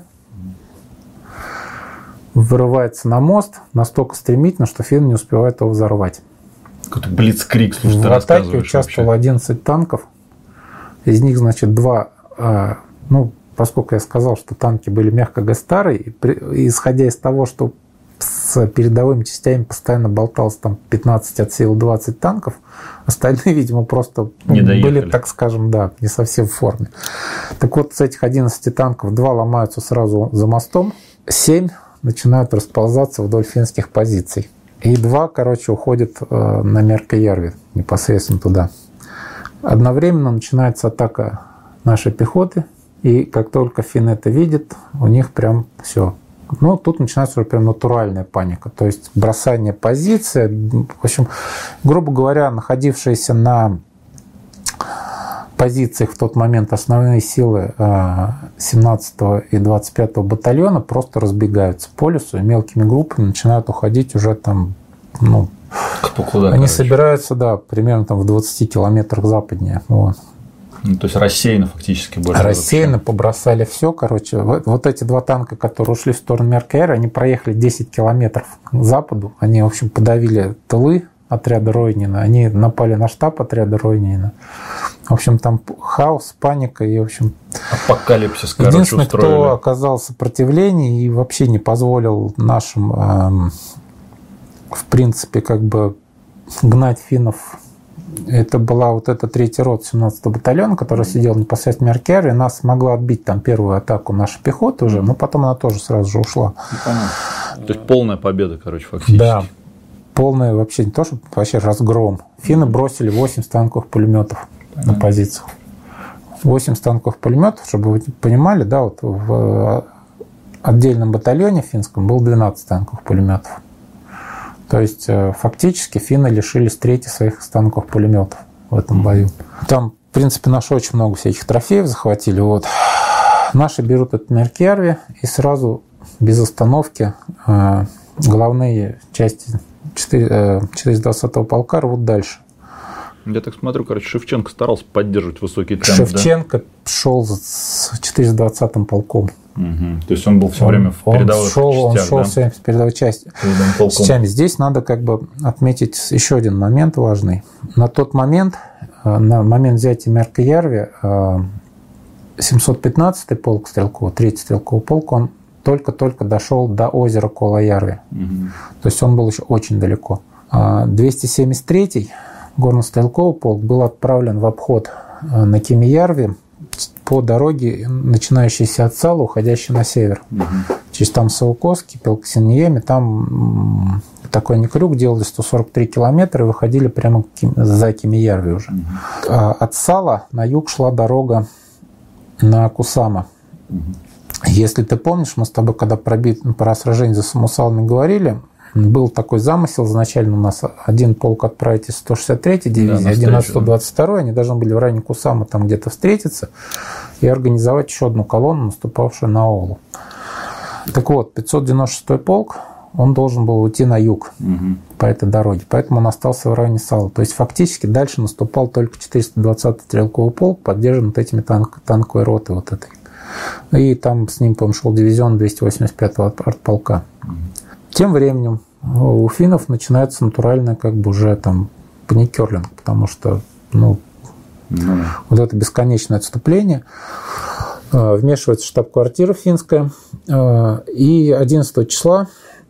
вырывается на мост настолько стремительно, что финны не успевают его взорвать. Какой-то блицкриг, слушай, в атаке участвовало вообще. одиннадцать танков. Из них, значит, два, ну, поскольку я сказал, что танки были, мягко говоря, старые, и, исходя из того, что с передовыми частями постоянно болталось там пятнадцать от сил двадцать танков, остальные, видимо, просто не были, так скажем, да, не совсем в форме. Так вот, с этих одиннадцати танков два ломаются сразу за мостом, семь начинают расползаться вдоль финских позиций. И два, короче, уходят э, на Мерке-Ярви, непосредственно туда. Одновременно начинается атака нашей пехоты, и как только финны это видят, у них прям все. Ну, тут начинается уже прям натуральная паника. То есть бросание позиции. В общем, грубо говоря, находившиеся на позициях в тот момент основные силы семнадцатого и двадцать пятого батальона просто разбегаются по лесу и мелкими группами начинают уходить уже там, ну, кто куда, они короче. собираются, да, примерно там в двадцати километрах западнее. Вот. Ну, то есть рассеянно фактически были. Рассеянно побросали все. Короче, вот, вот эти два танка, которые ушли в сторону Меркеэра, они проехали десять километров к западу. Они, в общем, подавили тылы отряда Ройнина. Они напали на штаб отряда Ройнина. В общем, там хаос, паника и, в общем... Апокалипсис, короче, единственный, устроили. кто оказал сопротивление и вообще не позволил нашим, эм, в принципе, как бы гнать финнов, это была вот эта третья рота семнадцатого батальона, которая сидела непосредственно в Меркеэре. Нас смогла отбить там первую атаку нашей пехоты уже, но потом она тоже сразу же ушла. Ну, понятно. То есть полная победа, короче, фактически. Да. Полная вообще не то, что вообще разгром. Финны бросили восемь станковых пулеметов Понятно. На позициях. восемь станковых пулеметов, чтобы вы понимали, да, вот в отдельном батальоне финском было двенадцать станковых пулеметов. То есть фактически финны лишились трети своих станковых пулеметов в этом бою. Там, в принципе, наши очень много всяких трофеев захватили. Вот. Наши берут этот Меркеэре и сразу без остановки э, головные части четыреста двадцатого полка рвут дальше. Я так смотрю, короче, Шевченко старался поддерживать высокий темп. Шевченко да? шел с четыреста двадцатым полком. Угу. То есть он был все он, время в передовых шел, частях, Он шел да? все время в передовой части. Частями. Здесь надо как бы отметить еще один момент важный. На тот момент, на момент взятия Меркеярви, семьсот пятнадцатый полк стрелковый, третий стрелковый полк, он только-только дошел до озера Колоярви. Угу. То есть он был еще очень далеко. двести семьдесят третий горно-стрелковый полк был отправлен в обход на Кемиярви по дороге, начинающейся от Сала, уходящей на север. Угу. Через там Саукоски, Пелксиньеми, там такой некрюк, делали сто сорок три километра и выходили прямо за Кемиярви уже. Угу. От Сала на юг шла дорога на Кусама. Угу. Если ты помнишь, мы с тобой, когда про, бит, про сражение за Самусалами говорили, был такой замысел изначально у нас один полк отправить из сто шестьдесят третьей дивизии, да, один из сто двадцать второй, они должны были в районе Кусама там где-то встретиться и организовать еще одну колонну, наступавшую на Олу. Так вот, пятьсот девяносто шестой полк, он должен был уйти на юг угу. по этой дороге, поэтому он остался в районе Сала. То есть фактически дальше наступал только четыреста двадцатый стрелковый полк, поддержан вот этими танк, танковой ротой вот этой. И там с ним, по-моему, шел дивизион двести восемьдесят пятого артполка. Угу. Тем временем у финнов начинается натуральное как бы уже там паникерлинг, потому что ну, mm-hmm. вот это бесконечное отступление. Вмешивается штаб-квартира финская. И одиннадцатого числа,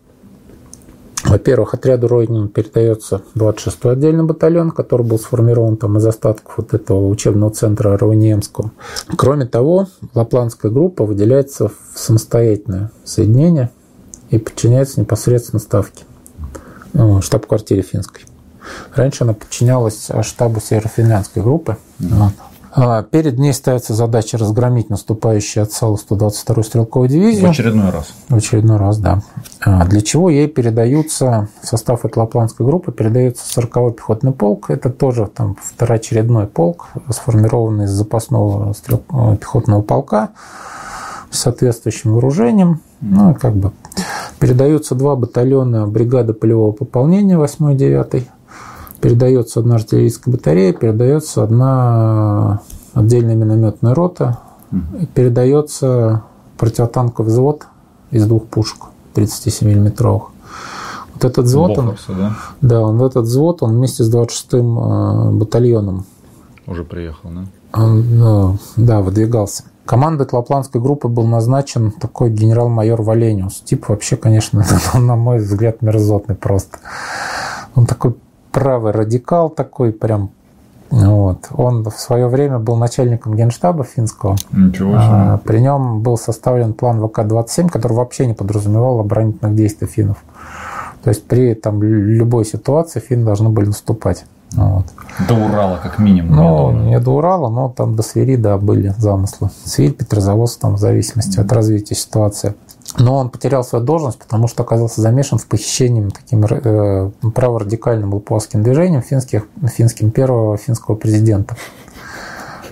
во-первых, отряду Ройнина передается двадцать шестой отдельный батальон, который был сформирован там из остатков вот этого учебного центра Ровниемского. Кроме того, Лапландская группа выделяется в самостоятельное соединение и подчиняется непосредственно ставке, штаб-квартире финской. Раньше она подчинялась штабу северофинляндской группы. Mm-hmm. Вот. Перед ней ставится задача разгромить наступающую от Сала сто двадцать вторую стрелковую дивизию. В очередной раз. В очередной раз, да. Для чего ей передаются, в состав этой Лапландской группы передается сороковой пехотный полк. Это тоже там второочередной полк, сформированный из запасного стрел... пехотного полка с соответствующим вооружением. Ну, и как бы передаются два батальона бригады полевого пополнения восьмой и девятой. Передается одна артиллерийская батарея, передается одна отдельная минометная рота, и передается противотанковый взвод из двух пушек тридцатисемимиллиметровых. Вот этот взвод, Бохарса, он, да? Да, он этот взвод, он вместе с двадцать шестым батальоном уже приехал, да? Он, ну, да, выдвигался. Командой Лапландской группы был назначен такой генерал-майор Валениус. Тип вообще, конечно, на мой взгляд, мерзотный просто. Он такой правый радикал такой прям. Вот. Он в свое время был начальником генштаба финского. Ничего себе. А, при нем был составлен план вэ ка двадцать семь, который вообще не подразумевал оборонительных действий финнов. То есть при там, любой ситуации финны должны были наступать. Вот. До Урала, как минимум. Ну, не до Урала, но там до Свири, да, были замыслы. Свирь, Петрозаводск, там, в зависимости mm-hmm. от развития ситуации. Но он потерял свою должность, потому что оказался замешан в похищении таким э, праворадикальным луповским движением финских, финским первого финского президента.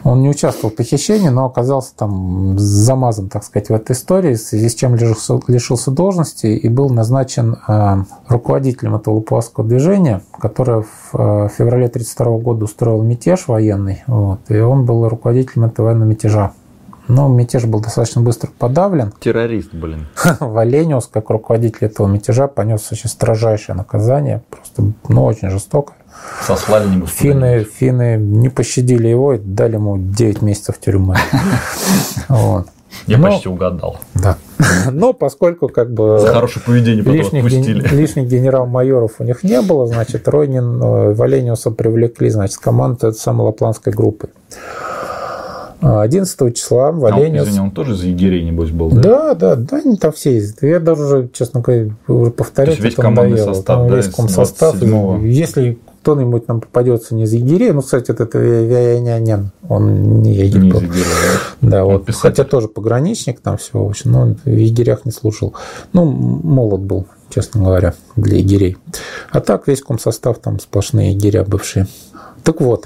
Он не участвовал в похищении, но оказался там замазан, так сказать, в этой истории, в связи с чем лишился, лишился должности и был назначен э, руководителем этого луповского движения, которое в э, феврале тысяча девятьсот тридцать второго года устроил мятеж военный, вот, и он был руководителем этого военного мятежа. Но мятеж был достаточно быстро подавлен. Террорист, блин. Валениус, как руководитель этого мятежа, понес очень строжайшее наказание, просто, ну, очень жестокое. Сослали не финны, финны не пощадили его и дали ему девять месяцев тюрьмы. Вот. Я Но, почти угадал. Да. Но поскольку как бы за хорошее поведение потом лишних, отпустили. Ген, лишних генерал-майоров у них не было, значит, Ройнин, Валениуса привлекли, значит, команду этой самой лапландской группы. одиннадцатого числа Валениус... А, извини, он тоже за егерей, небось, был, да? Да, да, да, они там все ездят. Я даже уже, честно говоря, уже повторять весь это командный надоело. состав, там да, весь комсостав. Если кто-нибудь нам попадется не из егерей, ну, кстати, вот это Вяянянин, он не егерь не был. Из егерей, да, да он вот, писатель. Хотя тоже пограничник там всего, очень, но он в егерях не служил. Ну, молод был, честно говоря, для егерей. А так весь комсостав там сплошные егеря бывшие. Так вот,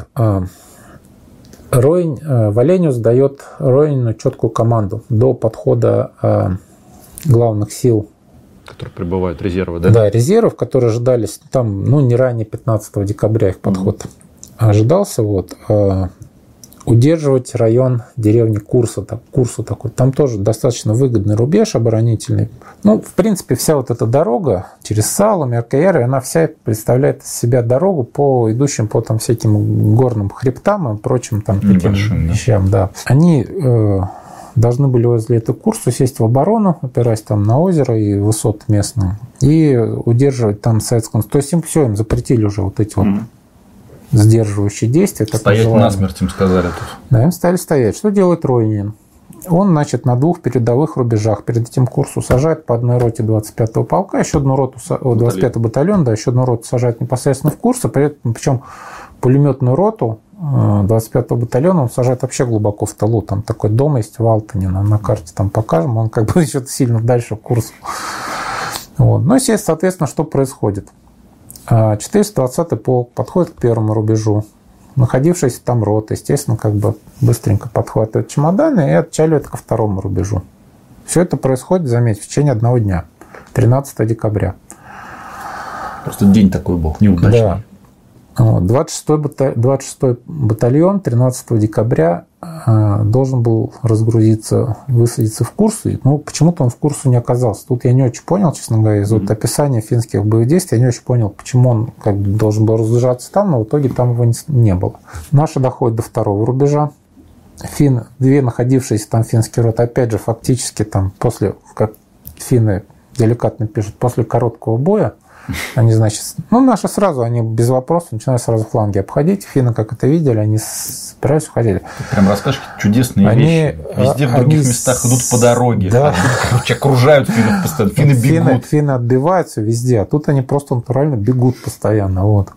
Ройн, Валениус дает Ройнину четкую команду до подхода главных сил, которые прибывают, резервы, да? Да, резервов, которые ожидались там, ну, не ранее пятнадцатого декабря их подход mm-hmm. ожидался, вот, э, удерживать район деревни Курса, так, Курсу такой. Там тоже достаточно выгодный рубеж оборонительный. Ну, в принципе, вся вот эта дорога через Сало, Меркаяры, она вся представляет из себя дорогу по идущим по там всяким горным хребтам и прочим там таким вещам. Да. Они... Э, должны были возле этого курса сесть в оборону, опираясь там на озеро и высоты местные, и удерживать там советском... То есть им все, им запретили уже вот эти mm-hmm. вот сдерживающие действия. Стоять насмерть им сказали тут. Да, им стали стоять. Что делает Ройнин? Он, значит, на двух передовых рубежах перед этим курсом сажает по одной роте двадцать пятого полка, еще одну роту, двадцать пятый батальон, да, еще одну роту сажает непосредственно в курс, причем пулеметную роту двадцать пятого батальона он сажает вообще глубоко в тылу. Там такой дом есть в Алтане, на карте там покажем, он как бы еще сильно дальше в курс. Вот. Ну, и, соответственно, что происходит? четыреста двадцатый полк подходит к первому рубежу. Находившаяся там рота, естественно, как бы быстренько подхватывает чемоданы и отчаливает ко второму рубежу. Все это происходит, заметьте, в течение одного дня, тринадцатого декабря. Просто день такой был, неудачный. Да. двадцать шестой батальон тринадцатого декабря должен был разгрузиться, высадиться в Курсу. Ну, почему-то он в Курсу не оказался. Тут я не очень понял, честно говоря, из вот описания финских боевых действий, я не очень понял, почему он как бы должен был разгружаться там, но в итоге там его не было. Наши доходят до второго рубежа. Финны, две находившиеся там финские роты, опять же, фактически там после, как финны деликатно пишут, после короткого боя, они, значит, ну, наши сразу, они без вопросов начинают сразу фланги обходить. Финны, как это видели, они собирались, уходили. Ты прям расскажешь чудесные они, вещи. Везде в других они, местах идут по дороге. Да. Короче, окружают финнов постоянно. Финны финны, бегут. Финны отбиваются везде, а тут они просто натурально бегут постоянно. Вот.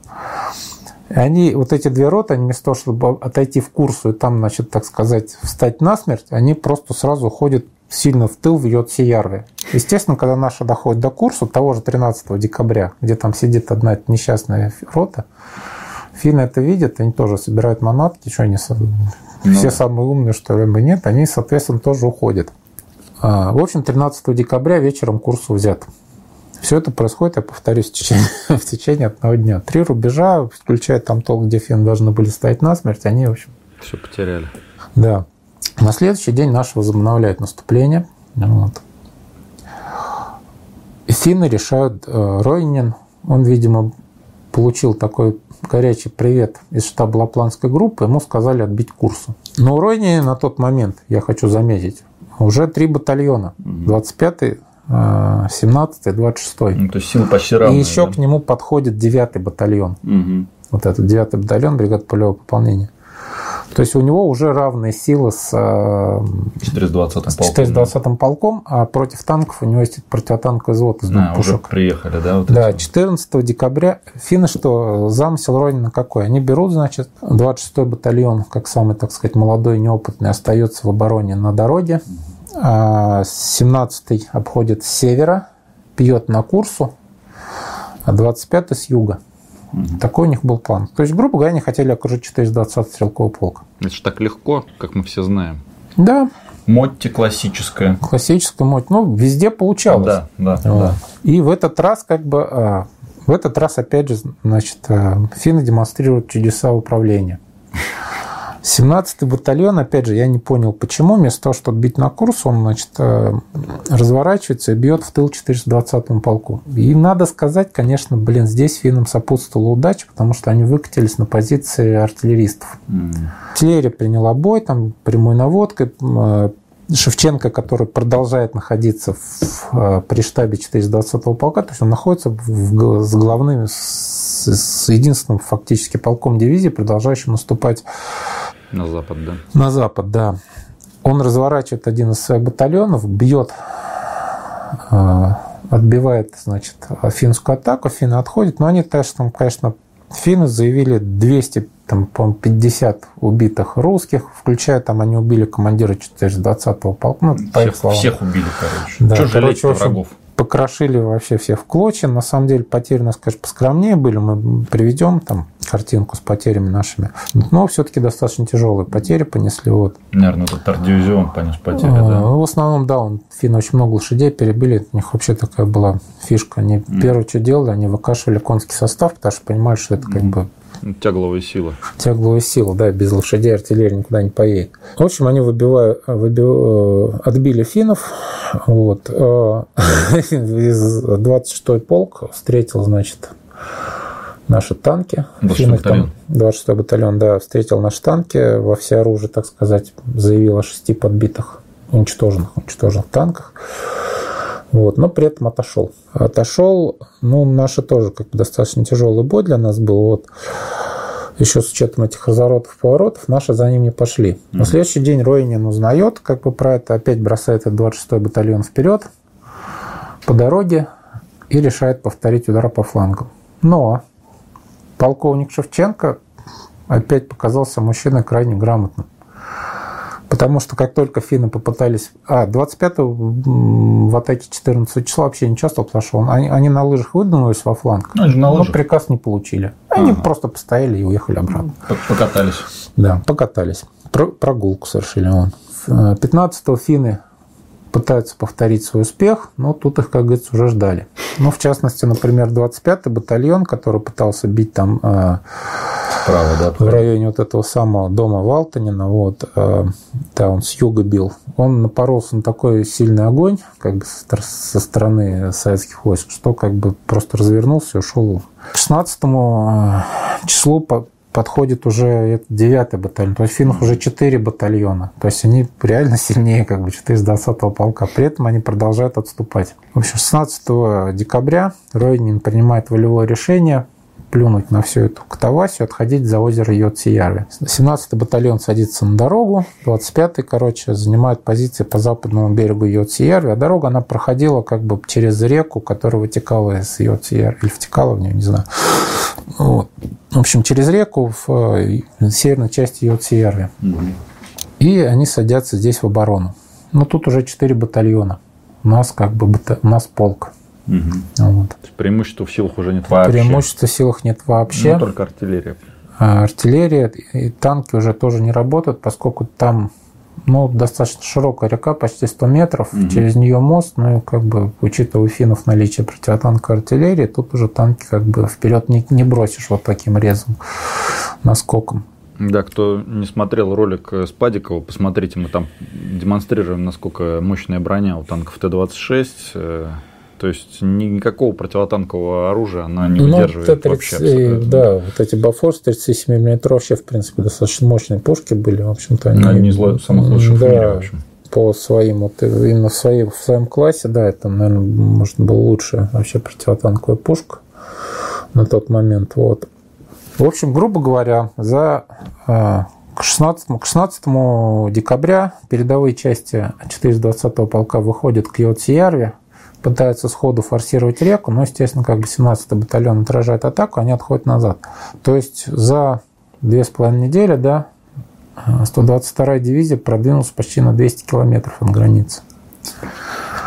И они, вот эти две роты, они вместо того, чтобы отойти в Курсу и там, значит, так сказать, встать насмерть, они просто сразу уходят сильно в тыл в Йотси-Ярве. Естественно, когда наши доходят до Курсу, того же тринадцатого декабря, где там сидит одна несчастная рота, финны это видят, они тоже собирают манатки, что они ну, все самые умные, что ли, нет, они, соответственно, тоже уходят. В общем, тринадцатого декабря вечером Курсу взят. Все это происходит, я повторюсь, в течение, в течение одного дня. Три рубежа, включая там то, где финны должны были стоять насмерть, они, в общем... Все потеряли. Да. На следующий день наши возобновляют наступление. Вот. И финны решают, э, Ройнин, он, видимо, получил такой горячий привет из штаба лапландской группы, ему сказали отбить Курсу. Но у Ройнина на тот момент, я хочу заметить, уже три батальона. двадцать пятый, семнадцатый, двадцать шестой. Ну, то есть силы почти равные. И еще да? к нему подходит девятый батальон. Угу. Вот этот девятый батальон бригады полевого пополнения. То есть у него уже равные силы с четыреста двадцатым полком, четыреста двадцатым полком, а против танков у него есть противотанковый взвод из двух а, пушек. Уже приехали, да? Вот да, эти? четырнадцатого декабря. Финны что, замысел Ройнина какой? Они берут, значит, двадцать шестой батальон, как самый, так сказать, молодой, неопытный, остается в обороне на дороге. А семнадцатый обходит с севера, пьет на Курсу, а двадцать пятый с юга. Угу. Такой у них был план. То есть, грубо говоря, они хотели окружить четыреста двадцатый стрелковый полк. Это же так легко, как мы все знаем. Да. Мотти классическая. Классическая мотти. Ну, везде получалось. Да, да, вот. да. И в этот раз, как бы, в этот раз, опять же, значит, финны демонстрируют чудеса управления. семнадцатый батальон, опять же, я не понял, почему, вместо того, чтобы бить на курс, он, значит, разворачивается и бьет в тыл четыреста двадцатому полку. И надо сказать, конечно, блин, здесь финнам сопутствовала удача, потому что они выкатились на позиции артиллеристов. Mm. Артиллерия приняла бой, там прямой наводкой. Шевченко, который продолжает находиться в, при штабе четыреста двадцатого полка, то есть он находится в, с главным, с, с единственным фактически полком дивизии, продолжающим наступать на запад, да. На запад, да. Он разворачивает один из своих батальонов, бьет, отбивает, значит, финскую атаку, финны отходят, но они, там, конечно, финны заявили двести, там, по-моему, пятьдесят убитых русских, включая, там, они убили командира четыреста двадцатого полка. Ну, по их словам. Всех убили, короче. Да, что жалеть врагов? Покрошили вообще всех в клочья. На самом деле потери у нас, конечно, поскромнее были. Мы приведем там картинку с потерями нашими. Но все-таки достаточно тяжелые потери понесли. Вот. Наверное, этот артдивизион понес потери, а, да? В основном, да, он, финны очень много лошадей перебили. У них вообще такая была фишка. Они mm. первое, что делали, они выкашивали конский состав, потому что понимали, что это как mm. бы... Тягловая сила. Тягловая сила, да, без лошадей артиллерия никуда не поедет. В общем, они выбивают, выбив... отбили финнов. Вот. двадцать шестой полк встретил, значит, наши танки. двадцать шестой батальон. двадцать шестой батальон, да, встретил наши танки во всеоружии, так сказать, заявил о шести подбитых, уничтоженных, уничтоженных танках. Вот, но при этом отошел. Отошел, ну, наши тоже как бы достаточно тяжелый бой для нас был. Вот. Еще с учетом этих разворотов, поворотов, наши за ним не пошли. Mm-hmm. На следующий день Ройнин узнает, как бы про это, опять бросает этот двадцать шестой батальон вперед по дороге и решает повторить удар по флангам. Но полковник Шевченко опять показался мужчиной крайне грамотным. Потому что как только финны попытались... А, двадцать пятого в атаке четырнадцатого числа вообще не участвовал, потому что он, они, они на лыжах выдвинулись во фланг, ну, но приказ не получили. Они ага. просто постояли и уехали обратно. Покатались. Да, покатались. Про, прогулку совершили он. пятнадцатого финны пытаются повторить свой успех, но тут их, как говорится, уже ждали. Ну, в частности, например, двадцать пятый батальон, который пытался бить там э, Справа, да, в районе вот этого самого дома Валтанина, вот, э, да, он с юга бил, он напоролся на такой сильный огонь, как бы со стороны советских войск, что как бы просто развернулся и ушел. К шестнадцатому числу по подходит уже девятый батальон. То есть финнов уже четыре батальона. То есть они реально сильнее как бы четыреста двадцатого полка. При этом они продолжают отступать. В общем, шестнадцатого декабря Ройнин принимает волевое решение плюнуть на всю эту катавасию, отходить за озеро Йотси-Ярви. семнадцатый батальон садится на дорогу, двадцать пятый, короче, занимает позиции по западному берегу Йотси-Ярви, а дорога, она проходила как бы через реку, которая вытекала из Йотси-Ярви, или втекала в нее, не знаю. Вот. В общем, через реку в северной части Йотси-Ярви. Угу. И они садятся здесь в оборону. Но тут уже четыре батальона. У нас как бы у нас полк. Угу. Вот. Преимущества в силах уже нет вообще. Преимущества в силах нет вообще. Ну, только артиллерия. А артиллерия и танки уже тоже не работают, поскольку там ну, достаточно широкая река, почти сто метров, угу. через нее мост, ну и как бы, учитывая у финнов наличие противотанковой артиллерии, тут уже танки как бы вперед не, не бросишь вот таким резом, наскоком. Да, кто не смотрел ролик с Падикова, посмотрите, мы там демонстрируем, насколько мощная броня у танков Т двадцать шесть. То есть никакого противотанкового оружия она не выдерживает ну, тридцать, вообще абсолютно. Да, вот эти Бафорс тридцать семь миллиметров вообще, в принципе, достаточно мощные пушки были. В общем-то, они... Одни из самых лучших да, в мире, в общем. По своим, вот именно в, своей, в своем классе, да, это, наверное, может, была лучшая вообще противотанковая пушка на тот момент. Вот. В общем, грубо говоря, за... К шестнадцатому декабря передовые части четыреста двадцатого полка выходят к Йотси-Ярви, пытаются сходу форсировать реку, но, естественно, как бы семнадцатый батальон отражает атаку, они отходят назад. То есть за две с половиной недели, да, сто двадцать вторая дивизия продвинулась почти на двести километров от границы.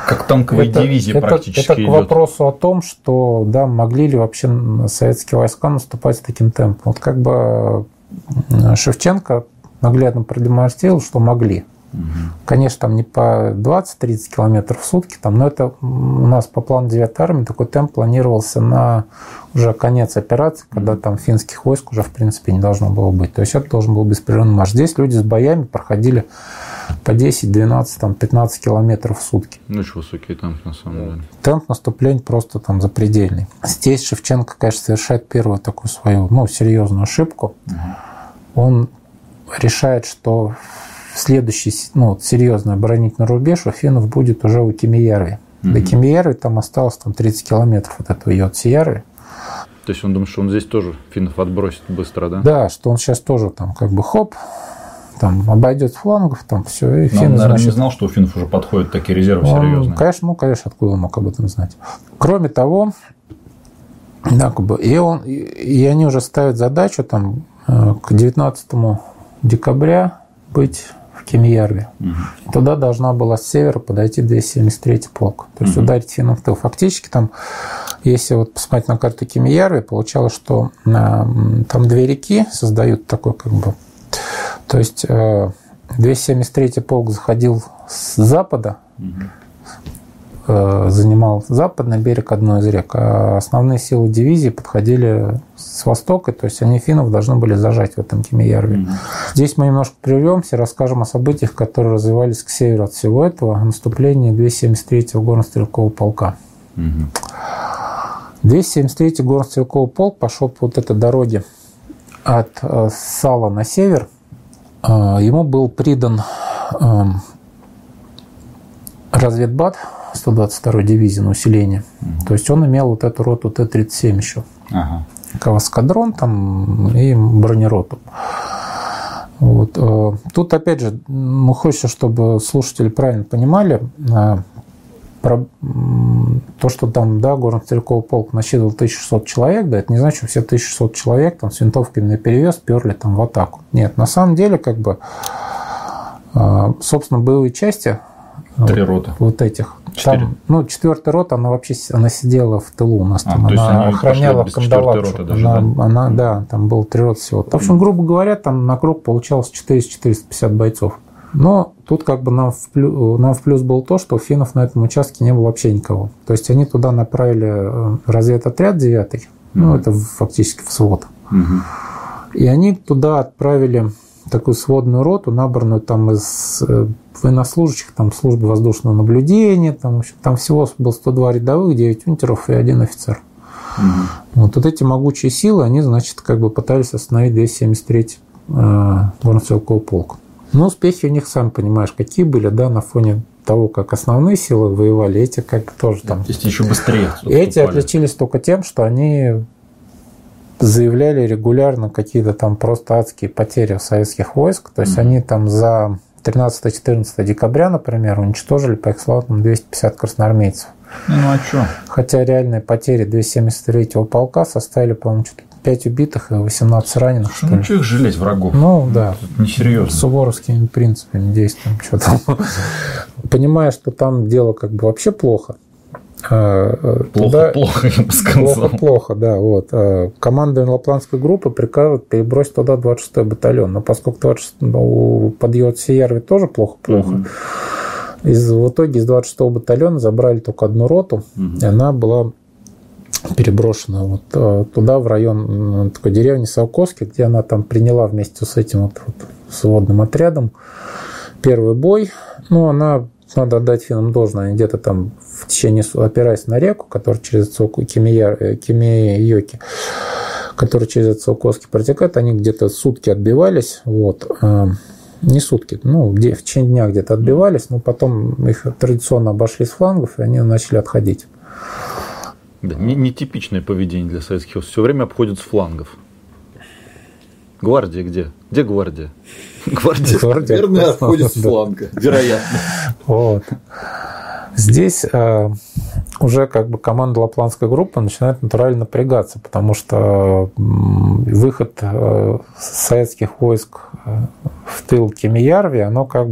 Как танковые это, дивизии это, практически это к идет. вопросу о том, что да, могли ли вообще советские войска наступать с таким темпом. Вот как бы Шевченко наглядно продемонстрировал, что могли. Угу. Конечно, там не по двадцать-тридцать километров в сутки, там, но это у нас по плану девятой армии такой темп планировался на уже конец операции, когда там финских войск уже в принципе не должно было быть. То есть это должен был беспрерывный марш. Здесь люди с боями проходили по десять, двенадцать, там, пятнадцать километров в сутки. Ну, очень высокий темп, на самом деле. Темп наступления просто там запредельный. Здесь Шевченко, конечно, совершает первую такую свою, ну, серьезную ошибку. Угу. Он решает, что следующий, ну, серьезный оборонительный рубеж у финнов будет уже у Кемijärvi. Угу. До Кемijärvi там осталось там, тридцать километров от этого Jotsijärvi. То есть он думает, что он здесь тоже финнов отбросит быстро, да? Да, что он сейчас тоже там как бы хоп, там обойдет флангов, там все, и финны, он, наверное, значит, не знал, что у финнов уже подходят такие резервы он, серьезные. Конечно, ну, конечно, откуда он мог об этом знать. Кроме того, да, как бы, и, он, и, и они уже ставят задачу там к девятнадцатому декабря быть в Кемijärvi. Угу. Туда должна была с севера подойти двести семьдесят третий полк. То есть угу. ударить финнам в тыл. Фактически там, если вот посмотреть на карту Кемijärvi, получалось, что э, там две реки создают такой как бы... То есть э, двести семьдесят третий полк заходил с запада, угу. э, занимал западный берег одной из рек, а основные силы дивизии подходили с востока, то есть они финнов должны были зажать в этом Кемijärvi. Mm-hmm. Здесь мы немножко прервемся, расскажем о событиях, которые развивались к северу от всего этого, о наступлении двести семьдесят третьего горно-стрелкового полка. Mm-hmm. двести семьдесят третий горно-стрелковый полк пошел по вот этой дороге от э, Сала на север. Э, ему был придан э, разведбат сто двадцать второй дивизии на усиление. Mm-hmm. То есть он имел вот эту роту Т тридцать семь еще. Ага. Каваскадрон там и бронероту. Вот. Тут, опять же, ну, хочется, чтобы слушатели правильно понимали, про то, что там, да, горно-стрелковый полк насчитывал тысячу шестьсот человек, да, это не значит, что все тысяча шестьсот человек там с винтовками наперевес перли там в атаку. Нет, на самом деле, как бы, собственно, боевые части Три роты. Вот этих. Там, ну, четвертая рота, она вообще она сидела в тылу у нас. Там, а, она охраняла Кандалакшу. Даже, она, да? она, да, там было три роты всего. В общем, грубо говоря, там на круг получалось четыреста - четыреста пятьдесят бойцов. Но тут как бы нам в, плюс, нам в плюс было то, что у финнов на этом участке не было вообще никого. То есть они туда направили разведотряд девятый, mm-hmm. ну, это фактически взвод. Mm-hmm. И они туда отправили такую сводную роту, набранную там из военнослужащих, там службы воздушного наблюдения, там, в общем, там всего было сто два рядовых, девять унтеров и один офицер. Угу. Вот, вот эти могучие силы, они, значит, как бы пытались остановить двести семьдесят третий э, горно-стрелковый полк. Но успехи у них, сам понимаешь, какие были, да, на фоне того, как основные силы воевали, эти как тоже там... То есть еще быстрее. Эти отличились только тем, что они заявляли регулярно какие-то там просто адские потери советских войск. То есть mm-hmm. они там за тринадцатое-четырнадцатое декабря, например, уничтожили, по их словам, двести пятьдесят красноармейцев. Ну, а что? Хотя реальные потери двести семьдесят третьего полка составили, по-моему, пять убитых и восемнадцать раненых. Что, ну, что их жалеть, врагов? Ну, да. Это несерьезно. Суворовскими принципами действуем. Что там. Понимая, что там дело как бы вообще плохо. Плохо-плохо, я бы сказал. Плохо-плохо, да. Вот. Командование Лапландской группы приказывает перебросить туда двадцать шестой батальон. Но поскольку двадцать шестой под Jotsijärvi тоже плохо-плохо, угу. из, в итоге из двадцать шестого батальона забрали только одну роту, угу. и она была переброшена вот туда, в район такой деревни Саукоски, где она там приняла вместе с этим вот, вот сводным отрядом первый бой. Ну, она, надо отдать финнам должное, они где-то там в течение, опираясь на реку, которая через Кемijärvi, которая через Саукоски протекает, они где-то сутки отбивались, вот, не сутки, ну, в течение дня где-то отбивались, но потом их традиционно обошли с флангов, и они начали отходить. Да, нетипичное поведение для советских войск. Все время обходят с флангов. Гвардия где? Где гвардия? Гвардия, гвардия наверное, обходит с фланга. Вероятно. Вот. Здесь э, уже как бы команда Лапландской группы начинает натурально напрягаться, потому что э, выход э, советских войск э, в тыл Кемijärvi, оно как бы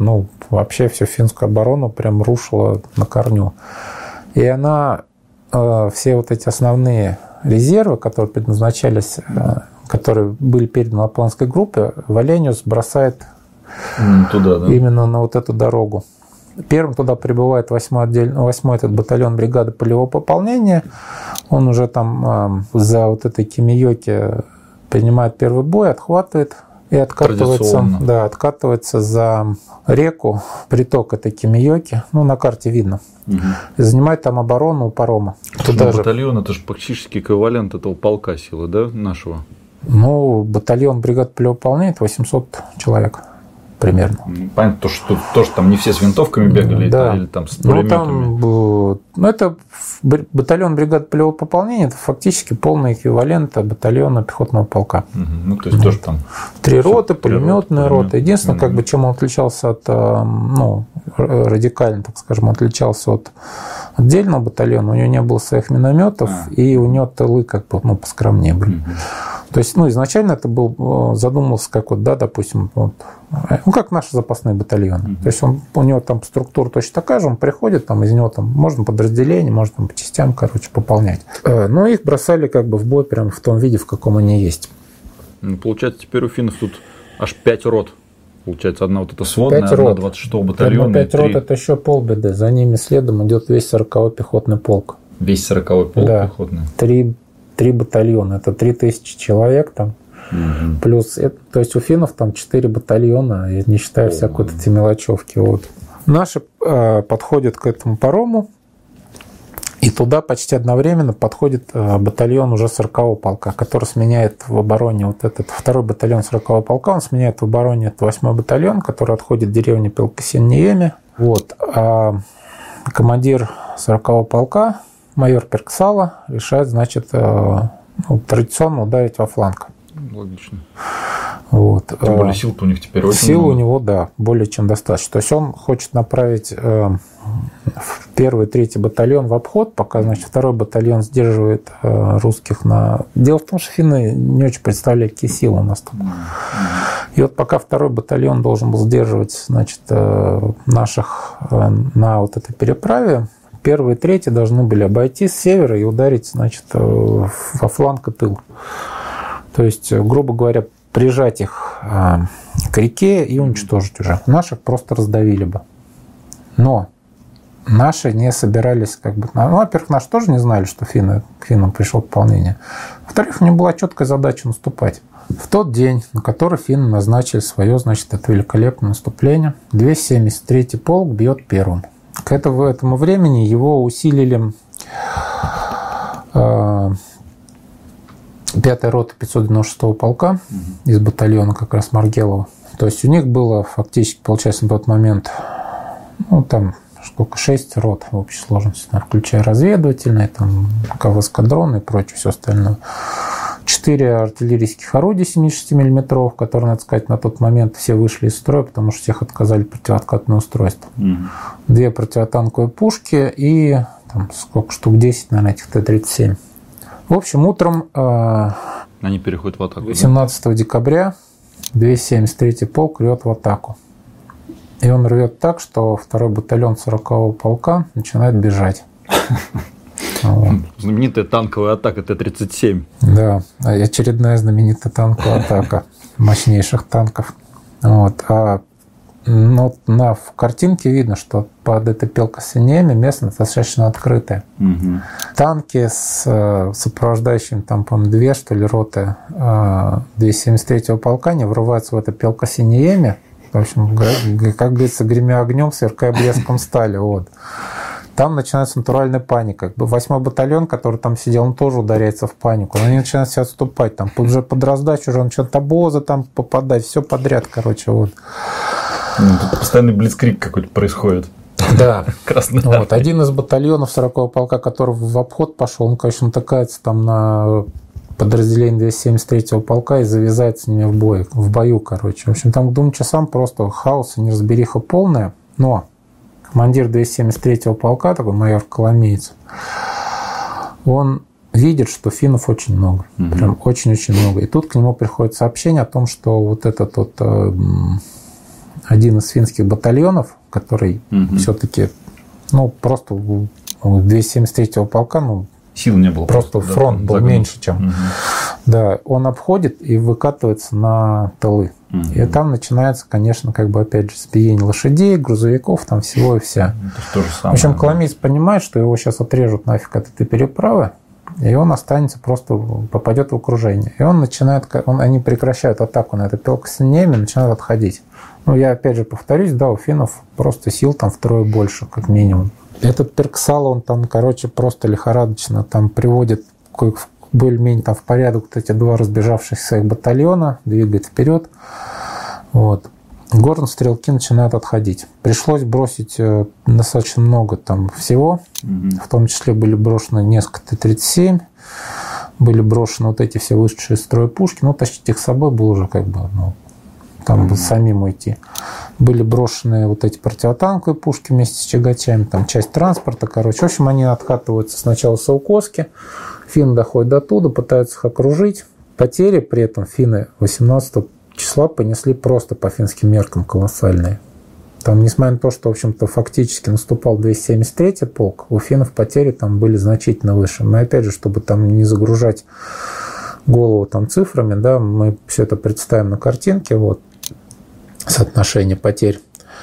ну, вообще всю финскую оборону прям рушила на корню. И она э, все вот эти основные резервы, которые предназначались, э, которые были переданы Лапландской группе, Валениус бросает туда, да? Именно на вот эту дорогу. Первым туда прибывает восьмой, отдель... восьмой этот батальон бригады полевого пополнения. Он уже там э, за вот этой Кемиёки принимает первый бой, отхватывает и откатывается, да, откатывается за реку, приток этой Кемиёки. Ну, на карте видно. Угу. И занимает там оборону у парома. Туда же... Батальон – это же практически эквивалент этого полка силы, да, нашего? Ну, батальон бригад полевого пополнения – это восемьсот человек. Примерно. Понятно, то, что тоже там не все с винтовками бегали, да. или там с пулеметами. Ну, там, ну, это батальон бригад полевого пополнения, это фактически полный эквивалент батальона пехотного полка. Угу. Ну, то есть вот. Тоже там три роты, пулеметная рота. Единственное, как бы, чем он отличался от, ну, радикально, так скажем, отличался от отдельного батальона, у него не было своих минометов, а. и у него тылы как бы, ну, поскромнее были. Угу. То есть, ну, изначально это был, задумывался как вот, да, допустим, вот, ну, как наши запасные батальоны. Mm-hmm. То есть, он, у него там структура точно такая же, он приходит, там, из него там можно подразделение, можно там, по частям, короче, пополнять. Но их бросали как бы в бой прямо в том виде, в каком они есть. Ну, получается, теперь у финнов тут аж пять рот. Получается, одна вот эта сводная, одна двадцать шестого батальона. пять рот – это еще полбеды. За ними следом идет весь сороковой пехотный полк. Весь сороковой полк да. пехотный? Три Три батальона, это три тысячи человек там, угу. плюс, это, то есть у финнов там четыре батальона, не считая О, всякой вот эти мелочевки. Вот. Наши э, подходят к этому парому, и туда почти одновременно подходит э, батальон уже сорокового полка, который сменяет в обороне вот этот второй батальон сорокового полка, он сменяет в обороне этот восьмой батальон, который отходит в деревню Пелкасин-Ниеми. Вот. А командир сорокового полка, майор Перксала, решает, значит, ну, традиционно ударить во фланг. Логично. Вот. Тем более сил-то у них теперь очень Сил много. у него, да, более чем достаточно. То есть он хочет направить э, первый, третий батальон в обход, пока, значит, второй батальон сдерживает э, русских на... Дело в том, что финны не очень представляли, какие силы у нас там. Mm-hmm. И вот пока второй батальон должен был сдерживать, значит, э, наших э, на вот этой переправе, первый и третий должны были обойти с севера и ударить, значит, во фланг и тыл. То есть, грубо говоря, прижать их к реке и уничтожить уже. Наших просто раздавили бы. Но наши не собирались, как бы... Ну, во-первых, наши тоже не знали, что финны, к финнам пришло пополнение. Во-вторых, у них была четкая задача наступать. В тот день, на который финны назначили свое, значит, это великолепное наступление, двести семьдесят третий полк бьет первым. К этому, этому времени его усилили э, пятая рота пятьсот девяносто шестого полка mm-hmm. из батальона как раз Маргелова. То есть у них было фактически, получается, на тот момент, ну, там, сколько, шесть рот в общей сложности, включая разведывательные, там, КВ-эскадроны и прочее, все остальное. Четыре артиллерийских орудия семьдесят шесть миллиметров, которые, надо сказать, на тот момент все вышли из строя, потому что всех отказали противооткатное устройство. Mm-hmm. Две противотанковые пушки и там, сколько штук, десять, наверное, этих Т тридцать семь. В общем, утром э, они переходят в атаку, восемнадцатого декабря двести семьдесят третий полк рвет в атаку. И он рвет так, что второй батальон сорокового полка начинает бежать. Вот. Знаменитая танковая атака Т тридцать семь. Да, очередная знаменитая танковая атака мощнейших танков. Вот. А ну, на в картинке видно, что под этой Пелкасин-Ниеми местность достаточно открытая. Угу. Танки с э, сопровождающими там, по-моему, две, что ли, роты э, двести семьдесят третьего полка не врываются в это Пелкасин-Ниеми. В общем, как говорится, гремя огнем, сверкая блеском стали. Вот. Там начинается натуральная паника. Восьмой батальон, который там сидел, он тоже ударяется в панику. Они начинают себя отступать. Там уже под раздачу уже начинают обозы там попадать. Все подряд, короче. Вот. Тут постоянный блицкриг какой-то происходит. Да. Вот. Один из батальонов сорокового полка, который в обход пошел, он, конечно, натыкается там на подразделение двести семьдесят третьего полка и завязает с ними в бой, в бою, короче. В общем, там к двум часам просто хаос и неразбериха полная. Но командир двести семьдесят третьего полка, такой майор Коломеец, он видит, что финнов очень много. Угу. Прям очень-очень много. И тут к нему приходит сообщение о том, что вот этот вот э, один из финских батальонов, который угу. все-таки, ну, просто у двухсот семьдесят третьего полка, ну, сил не было. Просто, просто фронт да, был загнут. меньше, чем... Угу. Да, он обходит и выкатывается на тылы. Угу. И там начинается, конечно, как бы, опять же, сбиение лошадей, грузовиков, там всего и вся. То же самое, в общем, да. Коломеец понимает, что его сейчас отрежут нафиг от этой переправы, и он останется, просто попадет в окружение. И он начинает, он, они прекращают атаку на это Пелкасенеме, начинают отходить. Ну, я опять же повторюсь, да, у финнов просто сил там втрое больше, как минимум. Этот Перксала, он там, короче, просто лихорадочно там приводит более-менее там в порядок вот эти два разбежавшихся своих батальона, двигает вперед. Вот. Горн-стрелки начинают отходить. Пришлось бросить достаточно много там всего. Mm-hmm. В том числе были брошены несколько Т тридцать семь, были брошены вот эти все вышедшие из строя пушки. Ну, тащить их с собой было уже как бы, ну, там mm-hmm. самим уйти. Были брошены вот эти противотанковые пушки вместе с тягачами, там часть транспорта, короче. В общем, они откатываются сначала с Саукоски, финны доходят до туда, пытаются их окружить. Потери при этом финны восемнадцатого числа понесли просто по финским меркам колоссальные. Там, несмотря на то, что, в общем-то, фактически наступал двести семьдесят третий полк, у финнов потери там были значительно выше. Но, опять же, чтобы там не загружать голову там цифрами, да, мы все это представим на картинке, вот, соотношение потерь.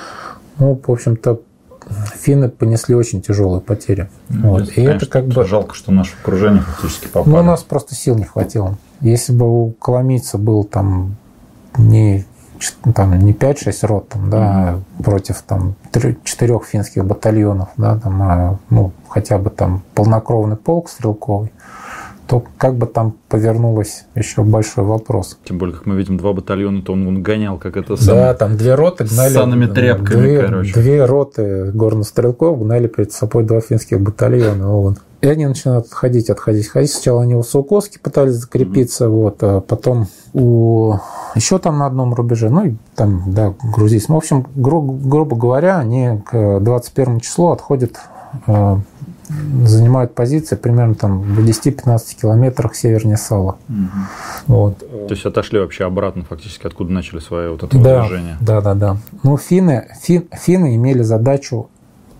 Ну, в общем-то, финны понесли очень тяжелые потери. Ну, вот. Здесь, и конечно, это как бы... жалко, что наше окружение фактически попало. Ну, у нас просто сил не хватило. Если бы у коломийца был там не, там, не пять-шесть рот, там, да, mm-hmm. против там, четырех финских батальонов, да, там, а, ну, хотя бы там полнокровный полк стрелковый, то как бы там повернулось, еще большой вопрос. Тем более, как мы видим, два батальона, то он, он гонял, как это самое. Да, там две роты гнали. С санными тряпками, две, короче. Две роты горнострелков гнали перед собой два финских батальона. Вот. И они начинают отходить, отходить, отходить. Сначала они у Саукоски пытались закрепиться, mm-hmm. вот, а потом у... еще там на одном рубеже, ну, и там, да, грузись. Ну, в общем, гру- грубо говоря, они к двадцать первому числу отходят, э, занимают позиции примерно там в десяти-пятнадцати километрах севернее Сала. Mm-hmm. Вот. То есть отошли вообще обратно, фактически, откуда начали свое вот это да, движение. Да, да, да. Ну, финны, фин, финны имели задачу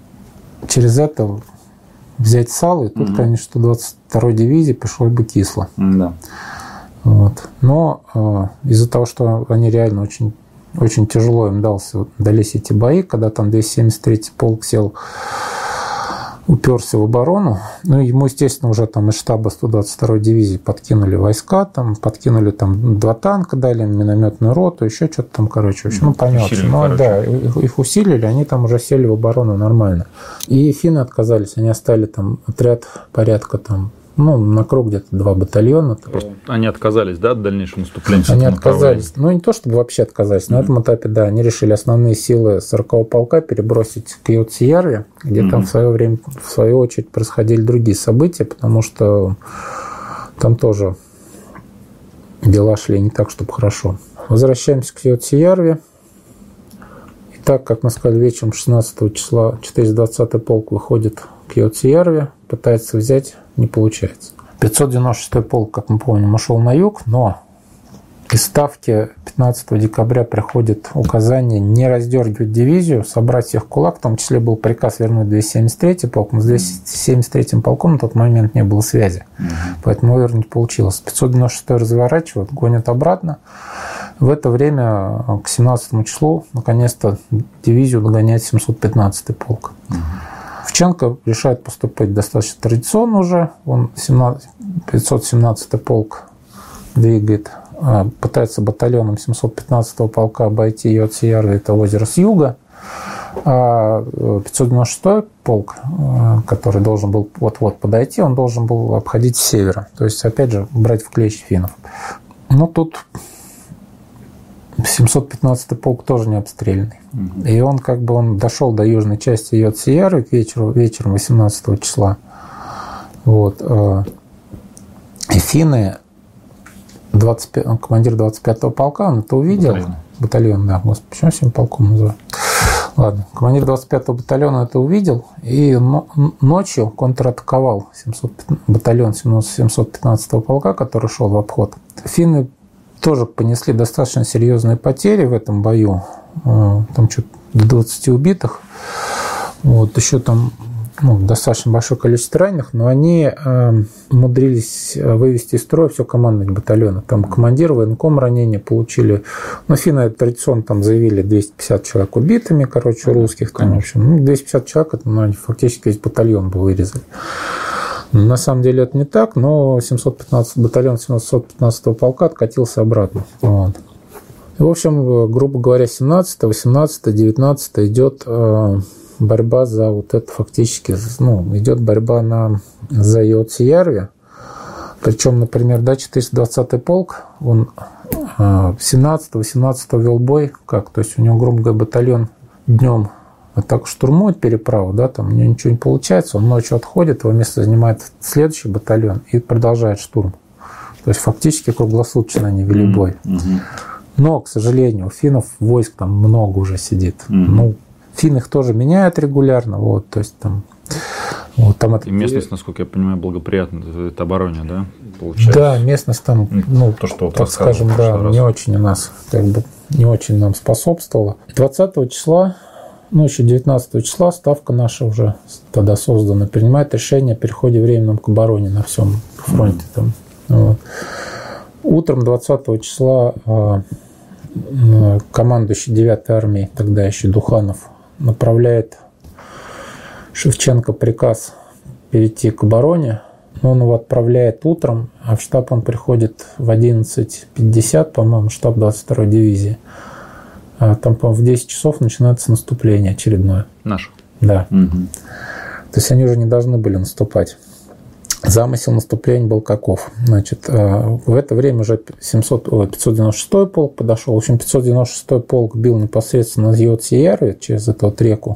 через это взять Сало, и тут, mm-hmm. конечно, сто двадцать второй дивизии пришлось бы кисло. Mm-hmm. Вот. Но э, из-за того, что они реально очень, очень тяжело им дался, дались эти бои, когда там двести семьдесят третий полк сел, уперся в оборону, ну, ему, естественно, уже там из штаба сто двадцать второй дивизии подкинули войска, там, подкинули там два танка, дали минометную роту, еще что-то там, короче, в общем, ну, понятно. Но, да, их, их усилили, они там уже сели в оборону нормально. И финны отказались, они оставили там отряд порядка там, ну, на круг где-то два батальона. Просто они отказались, да, от дальнейшего наступления? Они отказались. Ну, не то, чтобы вообще отказались. Mm-hmm. На этом этапе, да, они решили основные силы сорокового полка перебросить к Йоци-Ярве, где mm-hmm. там в свое время, в свою очередь, происходили другие события, потому что там тоже дела шли не так, чтобы хорошо. Возвращаемся к Йоци-Ярве. И так, как мы сказали, вечером шестнадцатого числа четыреста двадцатый полк выходит к Йоци-Ярве, пытается взять, не получается. пятьсот девяносто шестой полк, как мы помним, ушел на юг, но из Ставки пятнадцатого декабря приходит указание не раздергивать дивизию, собрать всех в кулак, в том числе был приказ вернуть двести семьдесят третий полк, но с двести семьдесят третьим полком на тот момент не было связи, mm-hmm. поэтому вернуть получилось. пятьсот девяносто шестой разворачивают, гонят обратно. В это время, к семнадцатому числу, наконец-то дивизию догоняет семьсот пятнадцатый полк. Mm-hmm. Овченко решает поступить достаточно традиционно уже. Он пятьсот семнадцатый полк двигает, пытается батальоном семьсот пятнадцатого полка обойти Йоци-Ярве, это озеро с юга. А пятьсот девяносто шестой полк, который должен был вот-вот подойти, он должен был обходить с севера. То есть, опять же, брать в клещи финнов. Но тут семьсот пятнадцатый полк тоже не обстрелянный. Mm-hmm. И он как бы он дошел до южной части Йоци-Ярве к вечеру, вечером восемнадцатого числа. Вот. И финны, двадцать пять, командир двадцать пятого полка, он это увидел. Батальон, батальон да. Господи, почему всем полком называют? Ладно. Командир двадцать пятого батальона это увидел и ночью контратаковал семьсот, батальон семьсот пятнадцатого полка, который шел в обход. Финны тоже понесли достаточно серьезные потери в этом бою. Там что-то до двадцати убитых. Вот, еще там ну, достаточно большое количество раненых, но они э, умудрились вывести из строя все командные батальоны. Там командир, военком ранения получили. Ну, финны традиционно там заявили двести пятьдесят человек убитыми, короче, русских. Там, в общем, ну, двести пятьдесят человек, это ну, фактически весь батальон бы вырезали. На самом деле это не так, но семьсот пятнадцатый батальон семьсот пятнадцатого полка откатился обратно. Вот. И, в общем, грубо говоря, семнадцатое, восемнадцатое, девятнадцатое идет э, борьба за вот это фактически, ну, идет борьба на, за Йоци-Ярви. Причем, например, да, четыреста двадцатый полк, он э, семнадцатого-восемнадцатого вел бой, как, то есть у него, грубо говоря, батальон днем так штурмует переправу, да, там у него ничего не получается, он ночью отходит, его место занимает следующий батальон и продолжает штурм. То есть фактически круглосуточно они вели бой. Mm-hmm. Но, к сожалению, у финнов войск там много уже сидит. Mm-hmm. Ну, финны их тоже меняют регулярно, вот, то есть там... Вот, там это... И местность, насколько я понимаю, благоприятна это обороне, да, получается? Да, местность там, ну, то, что вот так скажем, да, не очень у нас, как бы, не очень нам способствовала. двадцатого числа, ну, еще девятнадцатого числа ставка наша уже тогда создана, принимает решение о переходе временном к обороне на всем фронте. Там. Вот. Утром двадцатого числа э, командующий девятой армией, тогда еще Духанов, направляет Шевченко приказ перейти к обороне. Он его отправляет утром, а в штаб он приходит в одиннадцать пятьдесят, по-моему, штаб двадцать второй дивизии. Там, по-моему, в десять часов начинается наступление очередное. Наше? Да. Угу. То есть они уже не должны были наступать. Замысел наступления был каков? Значит, в это время уже семьсот, ой, пятьсот девяносто шестой полк подошел. В общем, пятьсот девяносто шестой полк бил непосредственно на Йоци-Ярви через эту вот реку.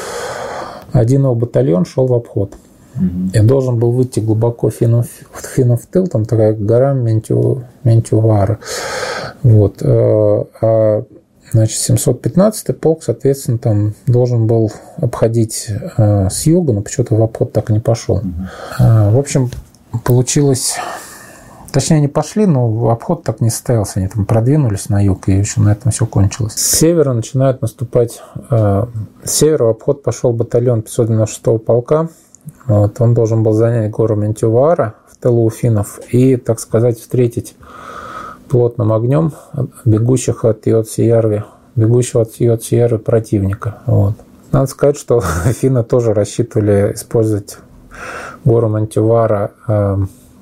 Один его батальон шел в обход. Угу. И должен был выйти глубоко финнов, финнов в тыл, там такая гора Ментю, Ментювара. Вот. А, значит, семьсот пятнадцатый полк, соответственно, там должен был обходить э, с юга, но почему-то в обход так и не пошел. Угу. Э, в общем, получилось... Точнее, не пошли, но в обход так не состоялся. Они там продвинулись на юг, и еще на этом все кончилось. С севера начинают наступать... Э, с севера в обход пошел батальон пятьсот девяносто шестого полка. Вот, он должен был занять гору Ментювара в тылу у финнов и, так сказать, встретить плотным огнем бегущих от Йоци-Ярви, бегущего от Йоци-Ярви противника. Вот. Надо сказать, что финны тоже рассчитывали использовать гору Ментювара э,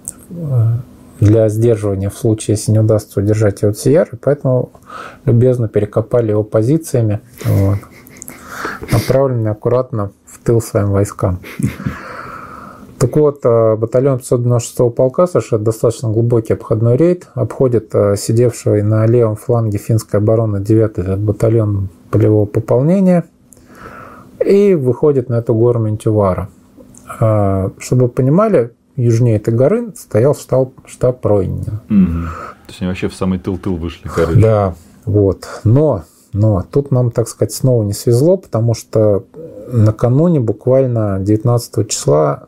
для сдерживания в случае, если не удастся удержать Йоци-Ярви, поэтому любезно перекопали его позициями, вот, направленными аккуратно в тыл своим войскам. Так вот, батальон пятьсот девяносто шестого полка совершает достаточно глубокий обходной рейд, обходит сидевший на левом фланге финской обороны девятый батальон полевого пополнения и выходит на эту гору Ментювара. Чтобы вы понимали, южнее этой горы стоял штаб, штаб Ройнина. Угу. То есть они вообще в самый тыл-тыл вышли, короче. Да, вот. Но, но тут нам, так сказать, снова не свезло, потому что накануне, буквально девятнадцатого числа,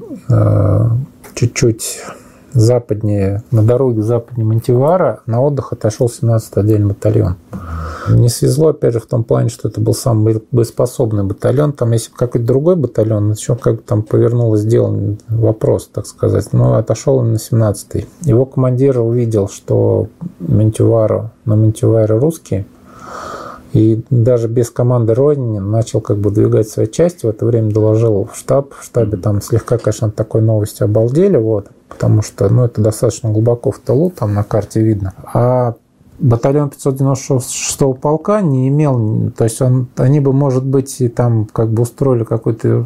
чуть-чуть западнее, на дороге западнее Ментювара, на отдых отошел семнадцатый отдельный батальон. Не свезло, опять же, в том плане, что это был самый боеспособный батальон. Там, если бы какой-то другой батальон, еще как бы там повернулось дело, вопрос, так сказать, но отошел он на семнадцатый. Его командир увидел, что Ментювара, на Ментюваре русские, и даже без команды Ройнина начал как бы двигать свои части. В это время доложил в штаб. В штабе там слегка, конечно, от такой новости обалдели, вот, потому что ну, это достаточно глубоко в тылу, там на карте видно. А батальон пятьсот девяносто шестого полка не имел, то есть он, они бы, может быть, и там как бы устроили какой-то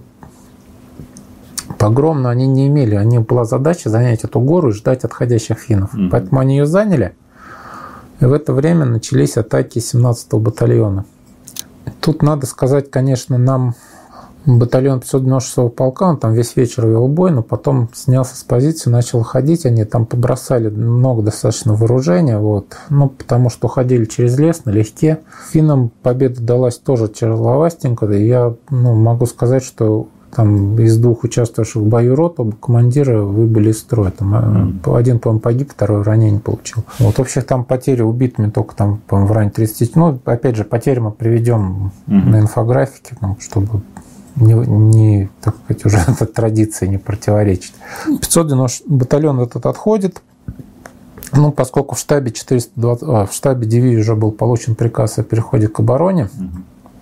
погром, но они не имели. У них была задача занять эту гору и ждать отходящих финнов. Mm-hmm. Поэтому они ее заняли. И в это время начались атаки семнадцатого батальона. Тут надо сказать, конечно, нам батальон пятьсот девяносто шестого полка, он там весь вечер вел бой, но потом снялся с позиции, начал ходить. Они там побросали много достаточно вооружения, вот, ну, потому что уходили через лес налегке. Финнам победа далась тоже тяжеловастенько. И я ну, могу сказать, что там, из двух участвовавших в бою рот, оба командира выбыли из строя. Там, mm. Один, по-моему, погиб, второй ранение получил. Вот общих там потери убитыми только там, по-моему, в районе тридцать. Ну, опять же, потери мы приведем mm. на инфографике, там, чтобы не, не, так сказать, уже этой традиции не противоречить. пятьсот девяностый батальон этот отходит. Ну, поскольку в штабе, четыреста двадцать, а, в штабе дивизии уже был получен приказ о переходе к обороне, mm-hmm.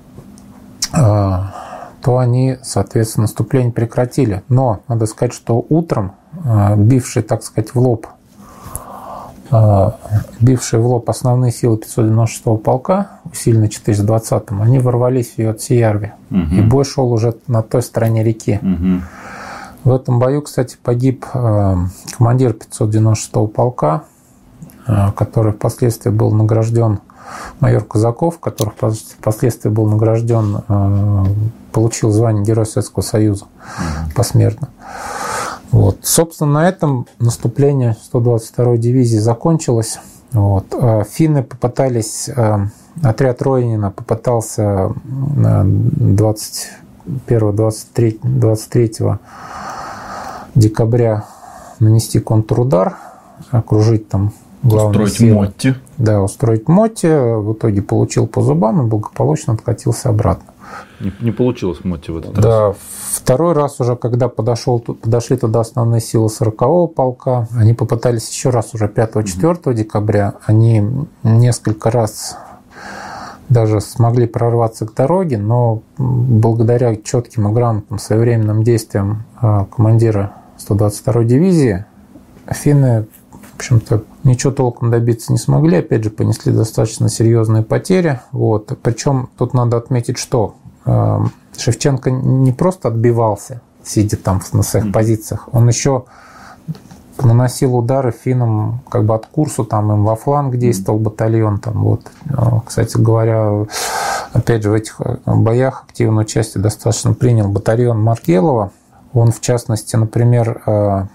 а, то они, соответственно, наступление прекратили. Но надо сказать, что утром а, бившие, так сказать, в лоб, а, бившие в лоб основные силы пятьсот девяносто шестого полка, усиленные четыреста двадцатым, они ворвались в Йоцеярви. Mm-hmm. И бой шел уже на той стороне реки. Mm-hmm. В этом бою, кстати, погиб а, командир пятьсот девяносто шестого полка, который впоследствии был награжден, майор Казаков, который впоследствии был награжден, получил звание Героя Советского Союза посмертно. Вот. Собственно, на этом наступление сто двадцать второй дивизии закончилось. Вот. Финны попытались, отряд Ройнина попытался двадцать первого — двадцать третьего декабря нанести контрудар, окружить там главные устроить силы. Мотти. Да, устроить Мотти. В итоге получил по зубам и благополучно откатился обратно. Не, не получилось Мотти в этот да, раз. Второй раз уже, когда подошел, подошли туда основные силы сорокового полка, они попытались еще раз уже пятого-четвёртого mm-hmm. декабря. Они несколько раз даже смогли прорваться к дороге, но благодаря четким и грамотным своевременным действиям командира сто двадцать второй дивизии финны, в общем-то, ничего толком добиться не смогли. Опять же, понесли достаточно серьезные потери. Вот. Причем тут надо отметить, что Шевченко не просто отбивался, сидя там на своих позициях, он еще наносил удары финнам как бы от курсу, там им во фланг действовал батальон. Там, вот. Кстати говоря, опять же, в этих боях активное участие достаточно принял батальон Маргелова. Он, в частности, например,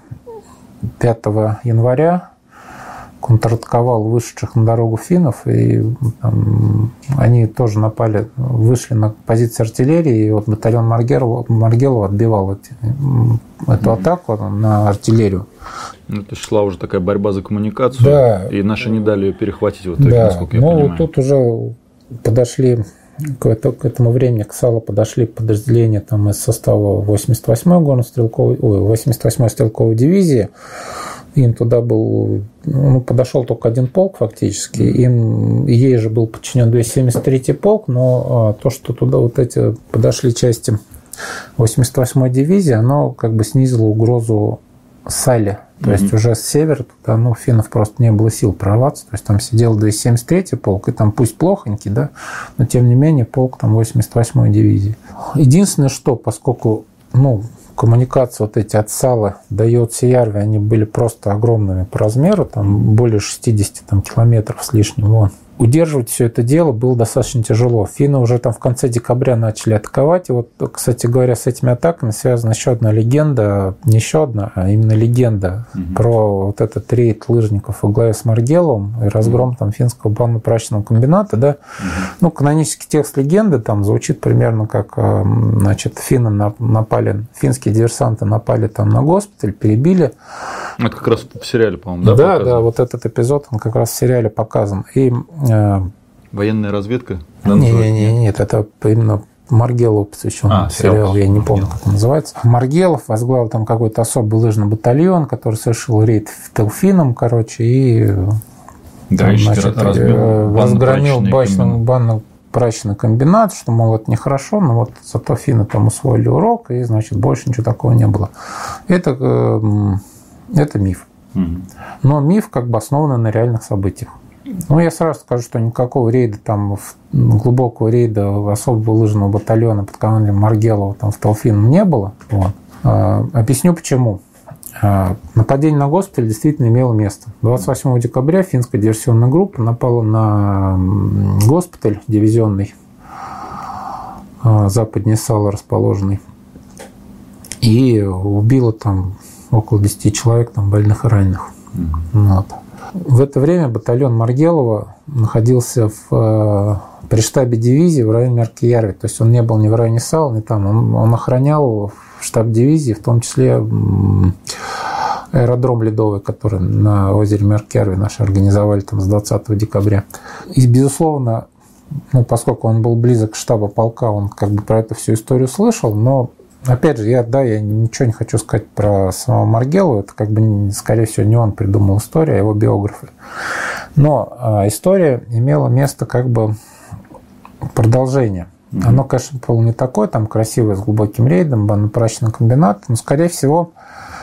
пятого января контратаковал вышедших на дорогу финнов, и там, они тоже напали, вышли на позиции артиллерии, и вот батальон Маргелова, Маргелова отбивал эти, эту mm-hmm. атаку на артиллерию. Это шла уже такая борьба за коммуникацию, да. И наши не дали ее перехватить, вот так, да. насколько я ну, понимаю. Ну, тут уже подошли к этому времени к САЛу подошли подразделения там, из состава восемьдесят восьмой горно-стрелковой, ой, восемьдесят восьмой стрелковой дивизии. Им туда был, ну, подошел только один полк фактически, им, ей же был подчинен двести семьдесят третий полк, но а, то, что туда вот эти подошли части восемьдесят восьмой дивизии, оно как бы снизило угрозу Сале. То mm-hmm. есть уже с севера туда, ну, финнов просто не было сил прорваться, то есть там сидел двести семьдесят третий полк, и там пусть плохонький, да, но тем не менее полк там восемьдесят восьмой дивизии. Единственное, что, поскольку, ну, коммуникации вот эти от Сала до Йоцеярви, они были просто огромными по размеру, там более шестьдесят там, километров с лишним. Вон. Удерживать все это дело было достаточно тяжело. Финны уже там в конце декабря начали атаковать. И вот, кстати говоря, с этими атаками связана еще одна легенда, не еще одна, а именно легенда угу. про вот этот рейд лыжников во главе с Маргеловым и разгром угу. там финского банно-прачечного комбината. Да? Угу. Ну, канонический текст легенды там звучит примерно как, значит, финны напали, финские диверсанты напали там на госпиталь, перебили. Это как раз в сериале, по-моему, да? Да, показан? Да, вот этот эпизод, он как раз в сериале показан. И военная разведка? Да, не, не, не, нет, это именно Маргелову посвящен а, сериал, я не помню, как он называется. Маргелов возглавил там какой-то особый лыжный батальон, который совершил рейд в Телфином, короче, и да, там, значит, разгромил банно-прачечный комбинат, что, мол, это нехорошо, но вот зато финны там усвоили урок, и, значит, больше ничего такого не было. Это, это миф. Угу. Но миф как бы основан на реальных событиях. Ну, я сразу скажу, что никакого рейда, там, глубокого рейда особого лыжного батальона под командой Маргелова там, в Телфин не было. Вот. А, объясню почему. А, нападение на госпиталь действительно имело место. двадцать восьмого декабря финская диверсионная группа напала на госпиталь дивизионный, а, западнее Сала расположенный, и убила там около десяти человек, там, больных и раненых. Mm-hmm. Вот. В это время батальон Маргелова находился в при штабе дивизии в районе Меркеярви. То есть он не был ни в районе САУ, ни там. Он, он охранял штаб дивизии, в том числе аэродром ледовый, который на озере Меркеярви наши организовали там с двадцатого декабря. И, безусловно, ну, поскольку он был близок к штабу полка, он как бы про эту всю историю слышал, но опять же, я, да, я ничего не хочу сказать про самого Маргелова, это как бы, скорее всего, не он придумал историю, а его биографы. Но а, история имела место как бы продолжение. Mm-hmm. Оно, конечно, было не такое, там красивое, с глубоким рейдом, банно-прачечный комбинат, но, скорее всего,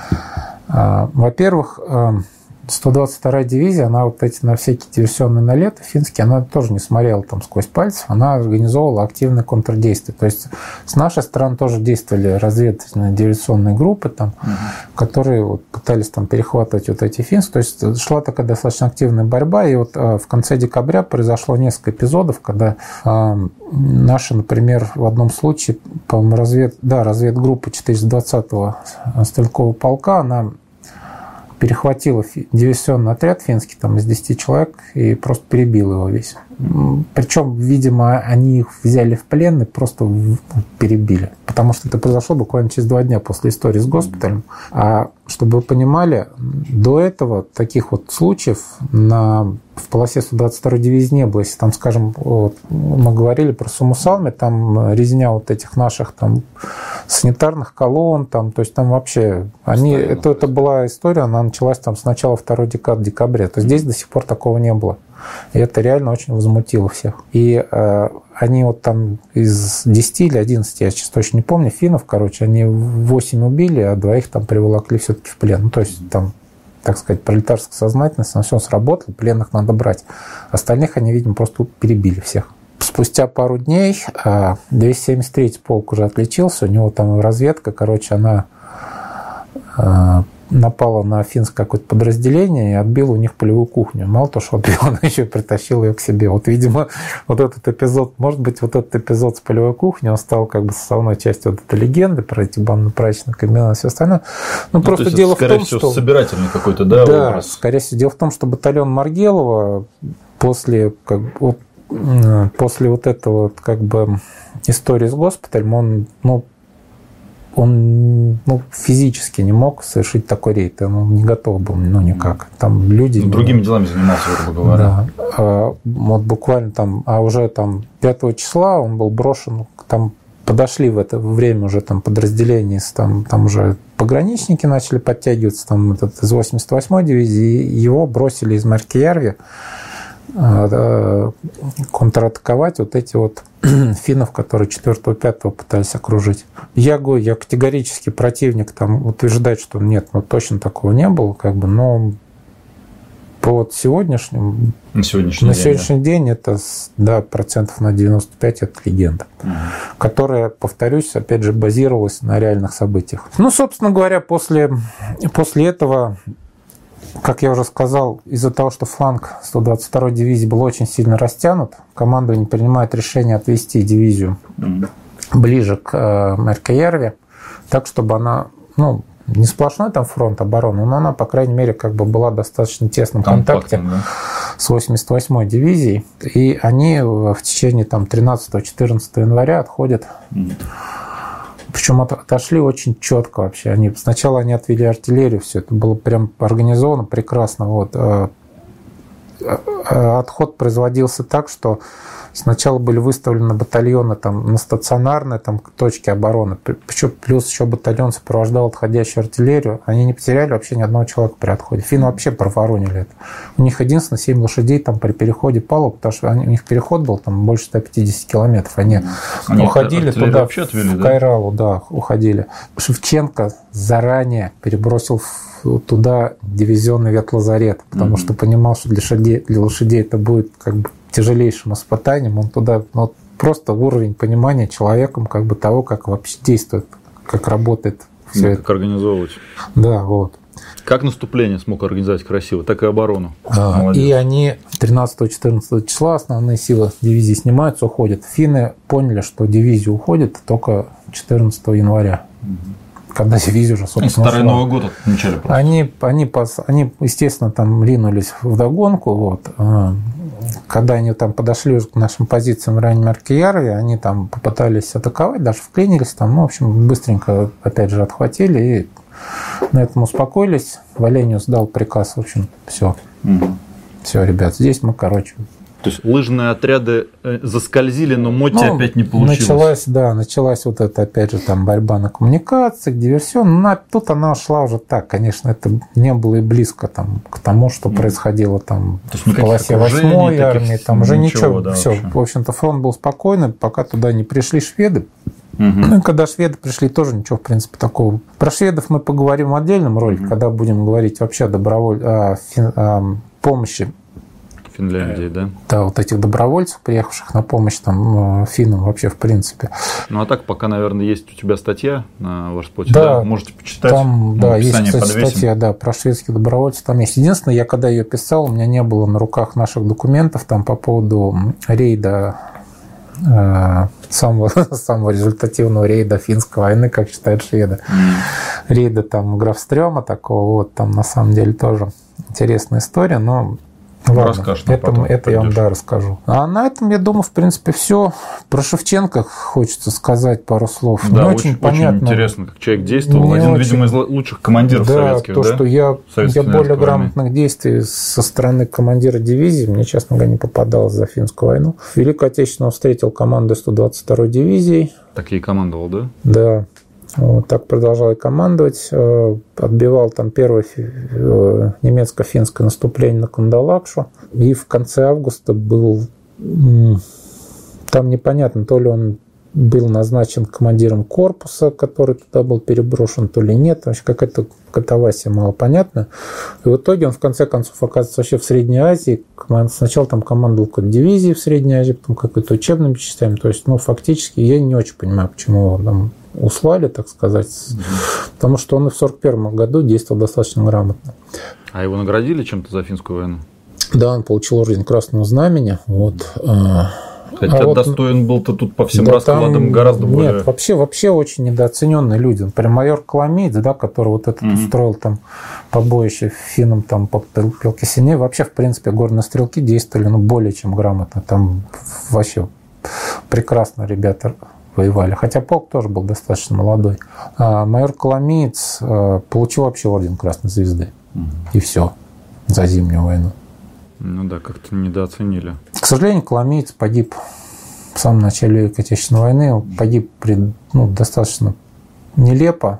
а, во-первых, а, сто двадцать вторая дивизия, она вот эти на всякие диверсионные налеты финские, она тоже не смотрела там сквозь пальцев, она организовывала активное контрдействие. То есть с нашей стороны тоже действовали разведывательные диверсионные группы, там, угу. которые вот пытались там перехватывать вот эти финские. То есть шла такая достаточно активная борьба, и вот в конце декабря произошло несколько эпизодов, когда э, наши, например, в одном случае, по-моему, развед, да, разведгруппа четыреста двадцатого стрелкового полка, она перехватила диверсионный отряд финский там, из десяти человек и просто перебил его весь. Причем, видимо, они их взяли в плен и просто перебили. Потому что это произошло буквально через два дня после истории с госпиталем. А чтобы вы понимали, до этого таких вот случаев на, в полосе сто двадцать второй дивизии не было. Если там, скажем, вот, мы говорили про Сумусалме, там резня вот этих наших там санитарных колонн, там, то есть там вообще они, это, это была история, она началась там с начала второй декады декабря. То есть здесь до сих пор такого не было. И это реально очень возмутило всех. И э, они вот там из десяти или одиннадцати, я сейчас точно не помню, финнов, короче, они восемь убили, а двоих там приволокли все-таки в плен. Ну, то есть там, так сказать, пролетарская сознательность, на все сработало, пленных надо брать. Остальных они, видимо, просто перебили всех. Спустя пару дней двести семьдесят третий полк уже отличился, у него там разведка, короче, она э, напала на финское какое-то подразделение и отбила у них полевую кухню. Мало того, что отбила, она еще и притащила ее к себе. Вот, видимо, вот этот эпизод, может быть, вот этот эпизод с полевой кухней, он стал как бы составной частью вот этой легенды про эти банно-прачечные комбинаты и все остальное. Ну, ну просто дело в том, скорее всего, что... собирательный какой-то, да, да, образ? Скорее всего, дело в том, что батальон Маргелова после, как, вот, после вот этого как бы истории с госпиталем, он, ну, он ну, физически не мог совершить такой рейд. Он не готов был, ну, никак. Там люди... Ну, другими делами занимался, грубо говоря. Да. А, вот буквально там... А уже там пятого числа он был брошен... Там подошли в это время уже там подразделения, там, там уже пограничники начали подтягиваться, там этот, из восемьдесят восьмой дивизии, его бросили из Меркеярви контратаковать вот эти вот финнов, которые четвёртого-пятого пытались окружить. Я говорю, я категорически противник там утверждать, что нет, ну точно такого не было, как бы, но по вот сегодняшнему, на сегодняшний, на день, сегодняшний да. день это, да, процентов на девяносто пять это легенда, угу. которая, повторюсь, опять же, базировалась на реальных событиях. Ну, собственно говоря, после, после этого, как я уже сказал, из-за того, что фланг сто двадцать второй дивизии был очень сильно растянут, командование принимает решение отвести дивизию mm-hmm. ближе к Меркеярви, так, чтобы она, ну, не сплошной там фронт обороны, но она, по крайней мере, как бы была в достаточно тесном контакте да. с восемьдесят восьмой дивизией. И они в течение там тринадцатого-четырнадцатого января отходят. Mm-hmm. Причем от, отошли очень четко вообще. Они, сначала они отвели артиллерию, все это было прям организовано прекрасно. Вот. Отход производился так, что сначала были выставлены батальоны там, на стационарные там, точки обороны, причем плюс еще батальон сопровождал отходящую артиллерию. Они не потеряли вообще ни одного человека при отходе. Финны вообще проворонили это. У них единственное семь лошадей там, при переходе палуб, потому что они, у них переход был там, больше ста пятидесяти километров. Они, они уходили туда, отвели, в Кайралу, да? да, уходили. Шевченко заранее перебросил туда дивизионный ветлазарет, потому mm-hmm. что понимал, что для лошадей, для лошадей это будет как бы тяжелейшим испытанием. Он туда ну, просто уровень понимания человеком как бы того, как вообще действует, как работает все ну, это. Как организовывать. Да, вот. Как наступление смог организовать красиво, так и оборону. А, и они тринадцатого-четырнадцатого числа основные силы дивизии снимаются, уходят. Финны поняли, что дивизия уходит только четырнадцатого января. Mm-hmm. Когда дивизия уже, собственно, Старый Новый год отмечали просто. Они, они, они, естественно, там ринулись вдогонку. Вот. когда они там подошли уже к нашим позициям в районе Марки-Ярви, они там попытались атаковать, даже вклинились там, ну, в общем, быстренько, опять же, отхватили и на этом успокоились. Валениус дал приказ, в общем, все. Угу. Все, ребят, здесь мы, короче... То есть лыжные отряды заскользили, но мотти ну, опять не получилось. Началась, да, началась вот эта, опять же, там борьба на коммуникациях, диверсион. Но тут она шла уже так, конечно, это не было и близко там, к тому, что происходило там в полосе восьмой армии. Там уже ничего, да, все. Вообще. В общем-то, фронт был спокойный, пока туда не пришли шведы. Угу. Когда шведы пришли, тоже ничего, в принципе, такого. Про шведов мы поговорим в отдельном ролике, угу. когда будем говорить вообще о, доброволь... о, фин... о помощи Финляндии, да? Да, вот этих добровольцев, приехавших на помощь там финнам вообще в принципе. Ну, а так, пока, наверное, есть у тебя статья на Варспоте, да, да? Можете почитать. Там, ну, да, есть, кстати, статья, да, про шведских добровольцев. Там есть. Единственное, я когда ее писал, у меня не было на руках наших документов там по поводу рейда, э, самого, самого результативного рейда финской войны, как считают шведы. Mm. Рейда там Графстрёма такого, вот, там на самом деле тоже интересная история, но ладно, это, это я вам да, расскажу. А на этом, я думаю, в принципе, все. Про Шевченко хочется сказать пару слов. Да, не очень, очень понятно. Очень интересно, как человек действовал. Один, очень... видимо, из лучших командиров да, советских. То, да, что я, я более грамотных действий со стороны командира дивизии, мне, честно говоря, не попадалось за финскую войну. Великую Отечественную встретил команду сто двадцать второй дивизии. Так и командовал, да? Да. Вот, так продолжал и командовать. Отбивал там первое немецко-финское наступление на Кандалакшу. И в конце августа был... Там непонятно, то ли он был назначен командиром корпуса, который туда был переброшен, то ли нет. Вообще какая-то катавасия малопонятна. И в итоге он в конце концов оказывается вообще в Средней Азии. Сначала там командовал какой-то дивизией в Средней Азии, потом какой-то учебными частями. То есть, ну, фактически я не очень понимаю, почему его там услали, так сказать. Mm-hmm. Потому что он и в сорок первом году действовал достаточно грамотно. А его наградили чем-то за финскую войну? Да, он получил орден Красного Знамени. Вот. Хотя а достоин вот, был-то тут по всем да, раскладам там, гораздо более... Нет, вообще, вообще очень недооцененные люди. Например, майор Коломеец, да, который вот этот mm-hmm. устроил там побоище финнам там под Пелкисене. Вообще, в принципе, горные стрелки действовали ну, более чем грамотно. Там вообще прекрасно ребята воевали. Хотя полк тоже был достаточно молодой. А майор Коломеец а, получил вообще орден Красной Звезды. Mm-hmm. И все. За Зимнюю войну. Ну да, как-то недооценили. К сожалению, Коломеец погиб в самом начале Великой Отечественной войны. Он погиб при, ну, достаточно нелепо.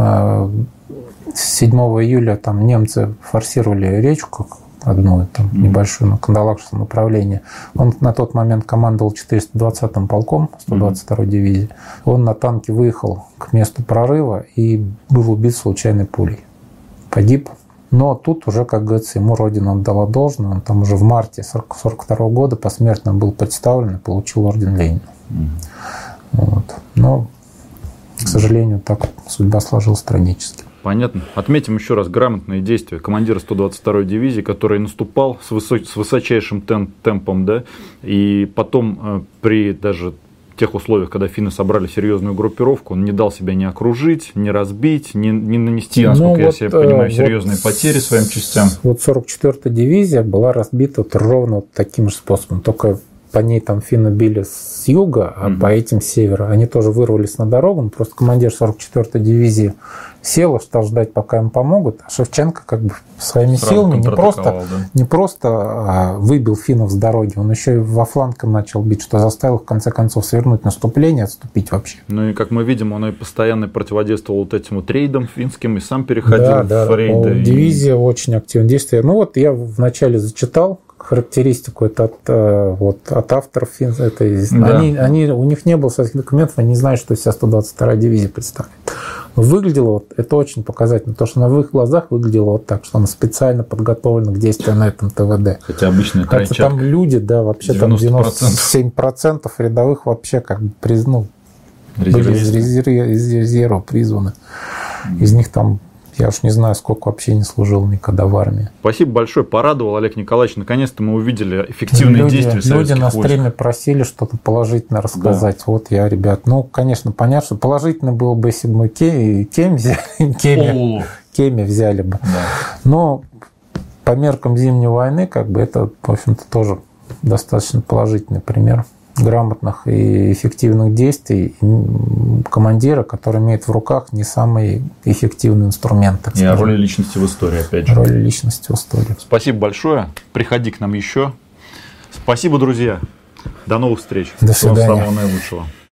седьмого июля там немцы форсировали речку одну, там, mm-hmm. небольшую, на Кандалакшском направлении. Он на тот момент командовал четыреста двадцатым полком сто двадцать второй mm-hmm. дивизии. Он на танке выехал к месту прорыва и был убит случайной пулей. Погиб. Но тут уже, как говорится, ему Родина отдала должное. Он там уже в марте сорок второго года посмертно был представлен и получил орден Ленина. Mm-hmm. Вот. Но, к сожалению, так судьба сложилась трагически. Понятно. Отметим еще раз грамотные действия командира сто двадцать второй дивизии, который наступал с, высо- с высочайшим темп- темпом, да, и потом э, при даже тех условиях, когда финны собрали серьезную группировку, он не дал себя ни окружить, ни разбить, ни, ни нанести, насколько ну, я вот, себе понимаю, серьезные вот, потери своим частям. Вот сорок четвёртая дивизия была разбита вот ровно вот таким же способом, только по ней там финны били с юга, а mm-hmm. по этим с севера. Они тоже вырвались на дорогу, просто командир сорок четвёртой дивизии сел, стал ждать, пока им помогут, а Шевченко как бы своими Сразу силами не просто, да. не просто а, выбил финнов с дороги, он еще и во фланг начал бить, что заставил в конце концов свернуть наступление, отступить вообще. Ну и как мы видим, он и постоянно противодействовал вот этим вот рейдам финским и сам переходил да, в да, рейды. Дивизия и... очень активно действует. Ну вот я вначале зачитал характеристику это от, вот, от авторов. Это, да. они, они, у них не было своих документов, они не знают, что из себя сто двадцать вторая дивизия представляет. Выглядело, вот, это очень показательно, то, что на их глазах выглядело вот так, что она специально подготовлена к действию на этом ТВД. Хотя обычно это там люди, да, вообще там девяносто семь процентов рядовых вообще как бы ну, были из резерва, из резерва призваны. Mm-hmm. Из них там я уж не знаю, сколько вообще не служил никогда в армии. Спасибо большое, порадовал, Олег Николаевич. Наконец-то мы увидели эффективные люди, действия советских Люди на войск. стриме просили что-то положительно рассказать. Да. Вот я, ребят, ну, конечно, понятно, что положительно было бы, если бы мы Кеми, Кеми, Кеми взяли бы. Да. Но по меркам Зимней войны, как бы это, в общем-то, тоже достаточно положительный пример грамотных и эффективных действий командира, который имеет в руках не самый эффективный инструмент. И о роли личности в истории, опять же. Роли личности в истории. Спасибо большое. Приходи к нам еще. Спасибо, друзья. До новых встреч. До свидания. Всего самого наилучшего.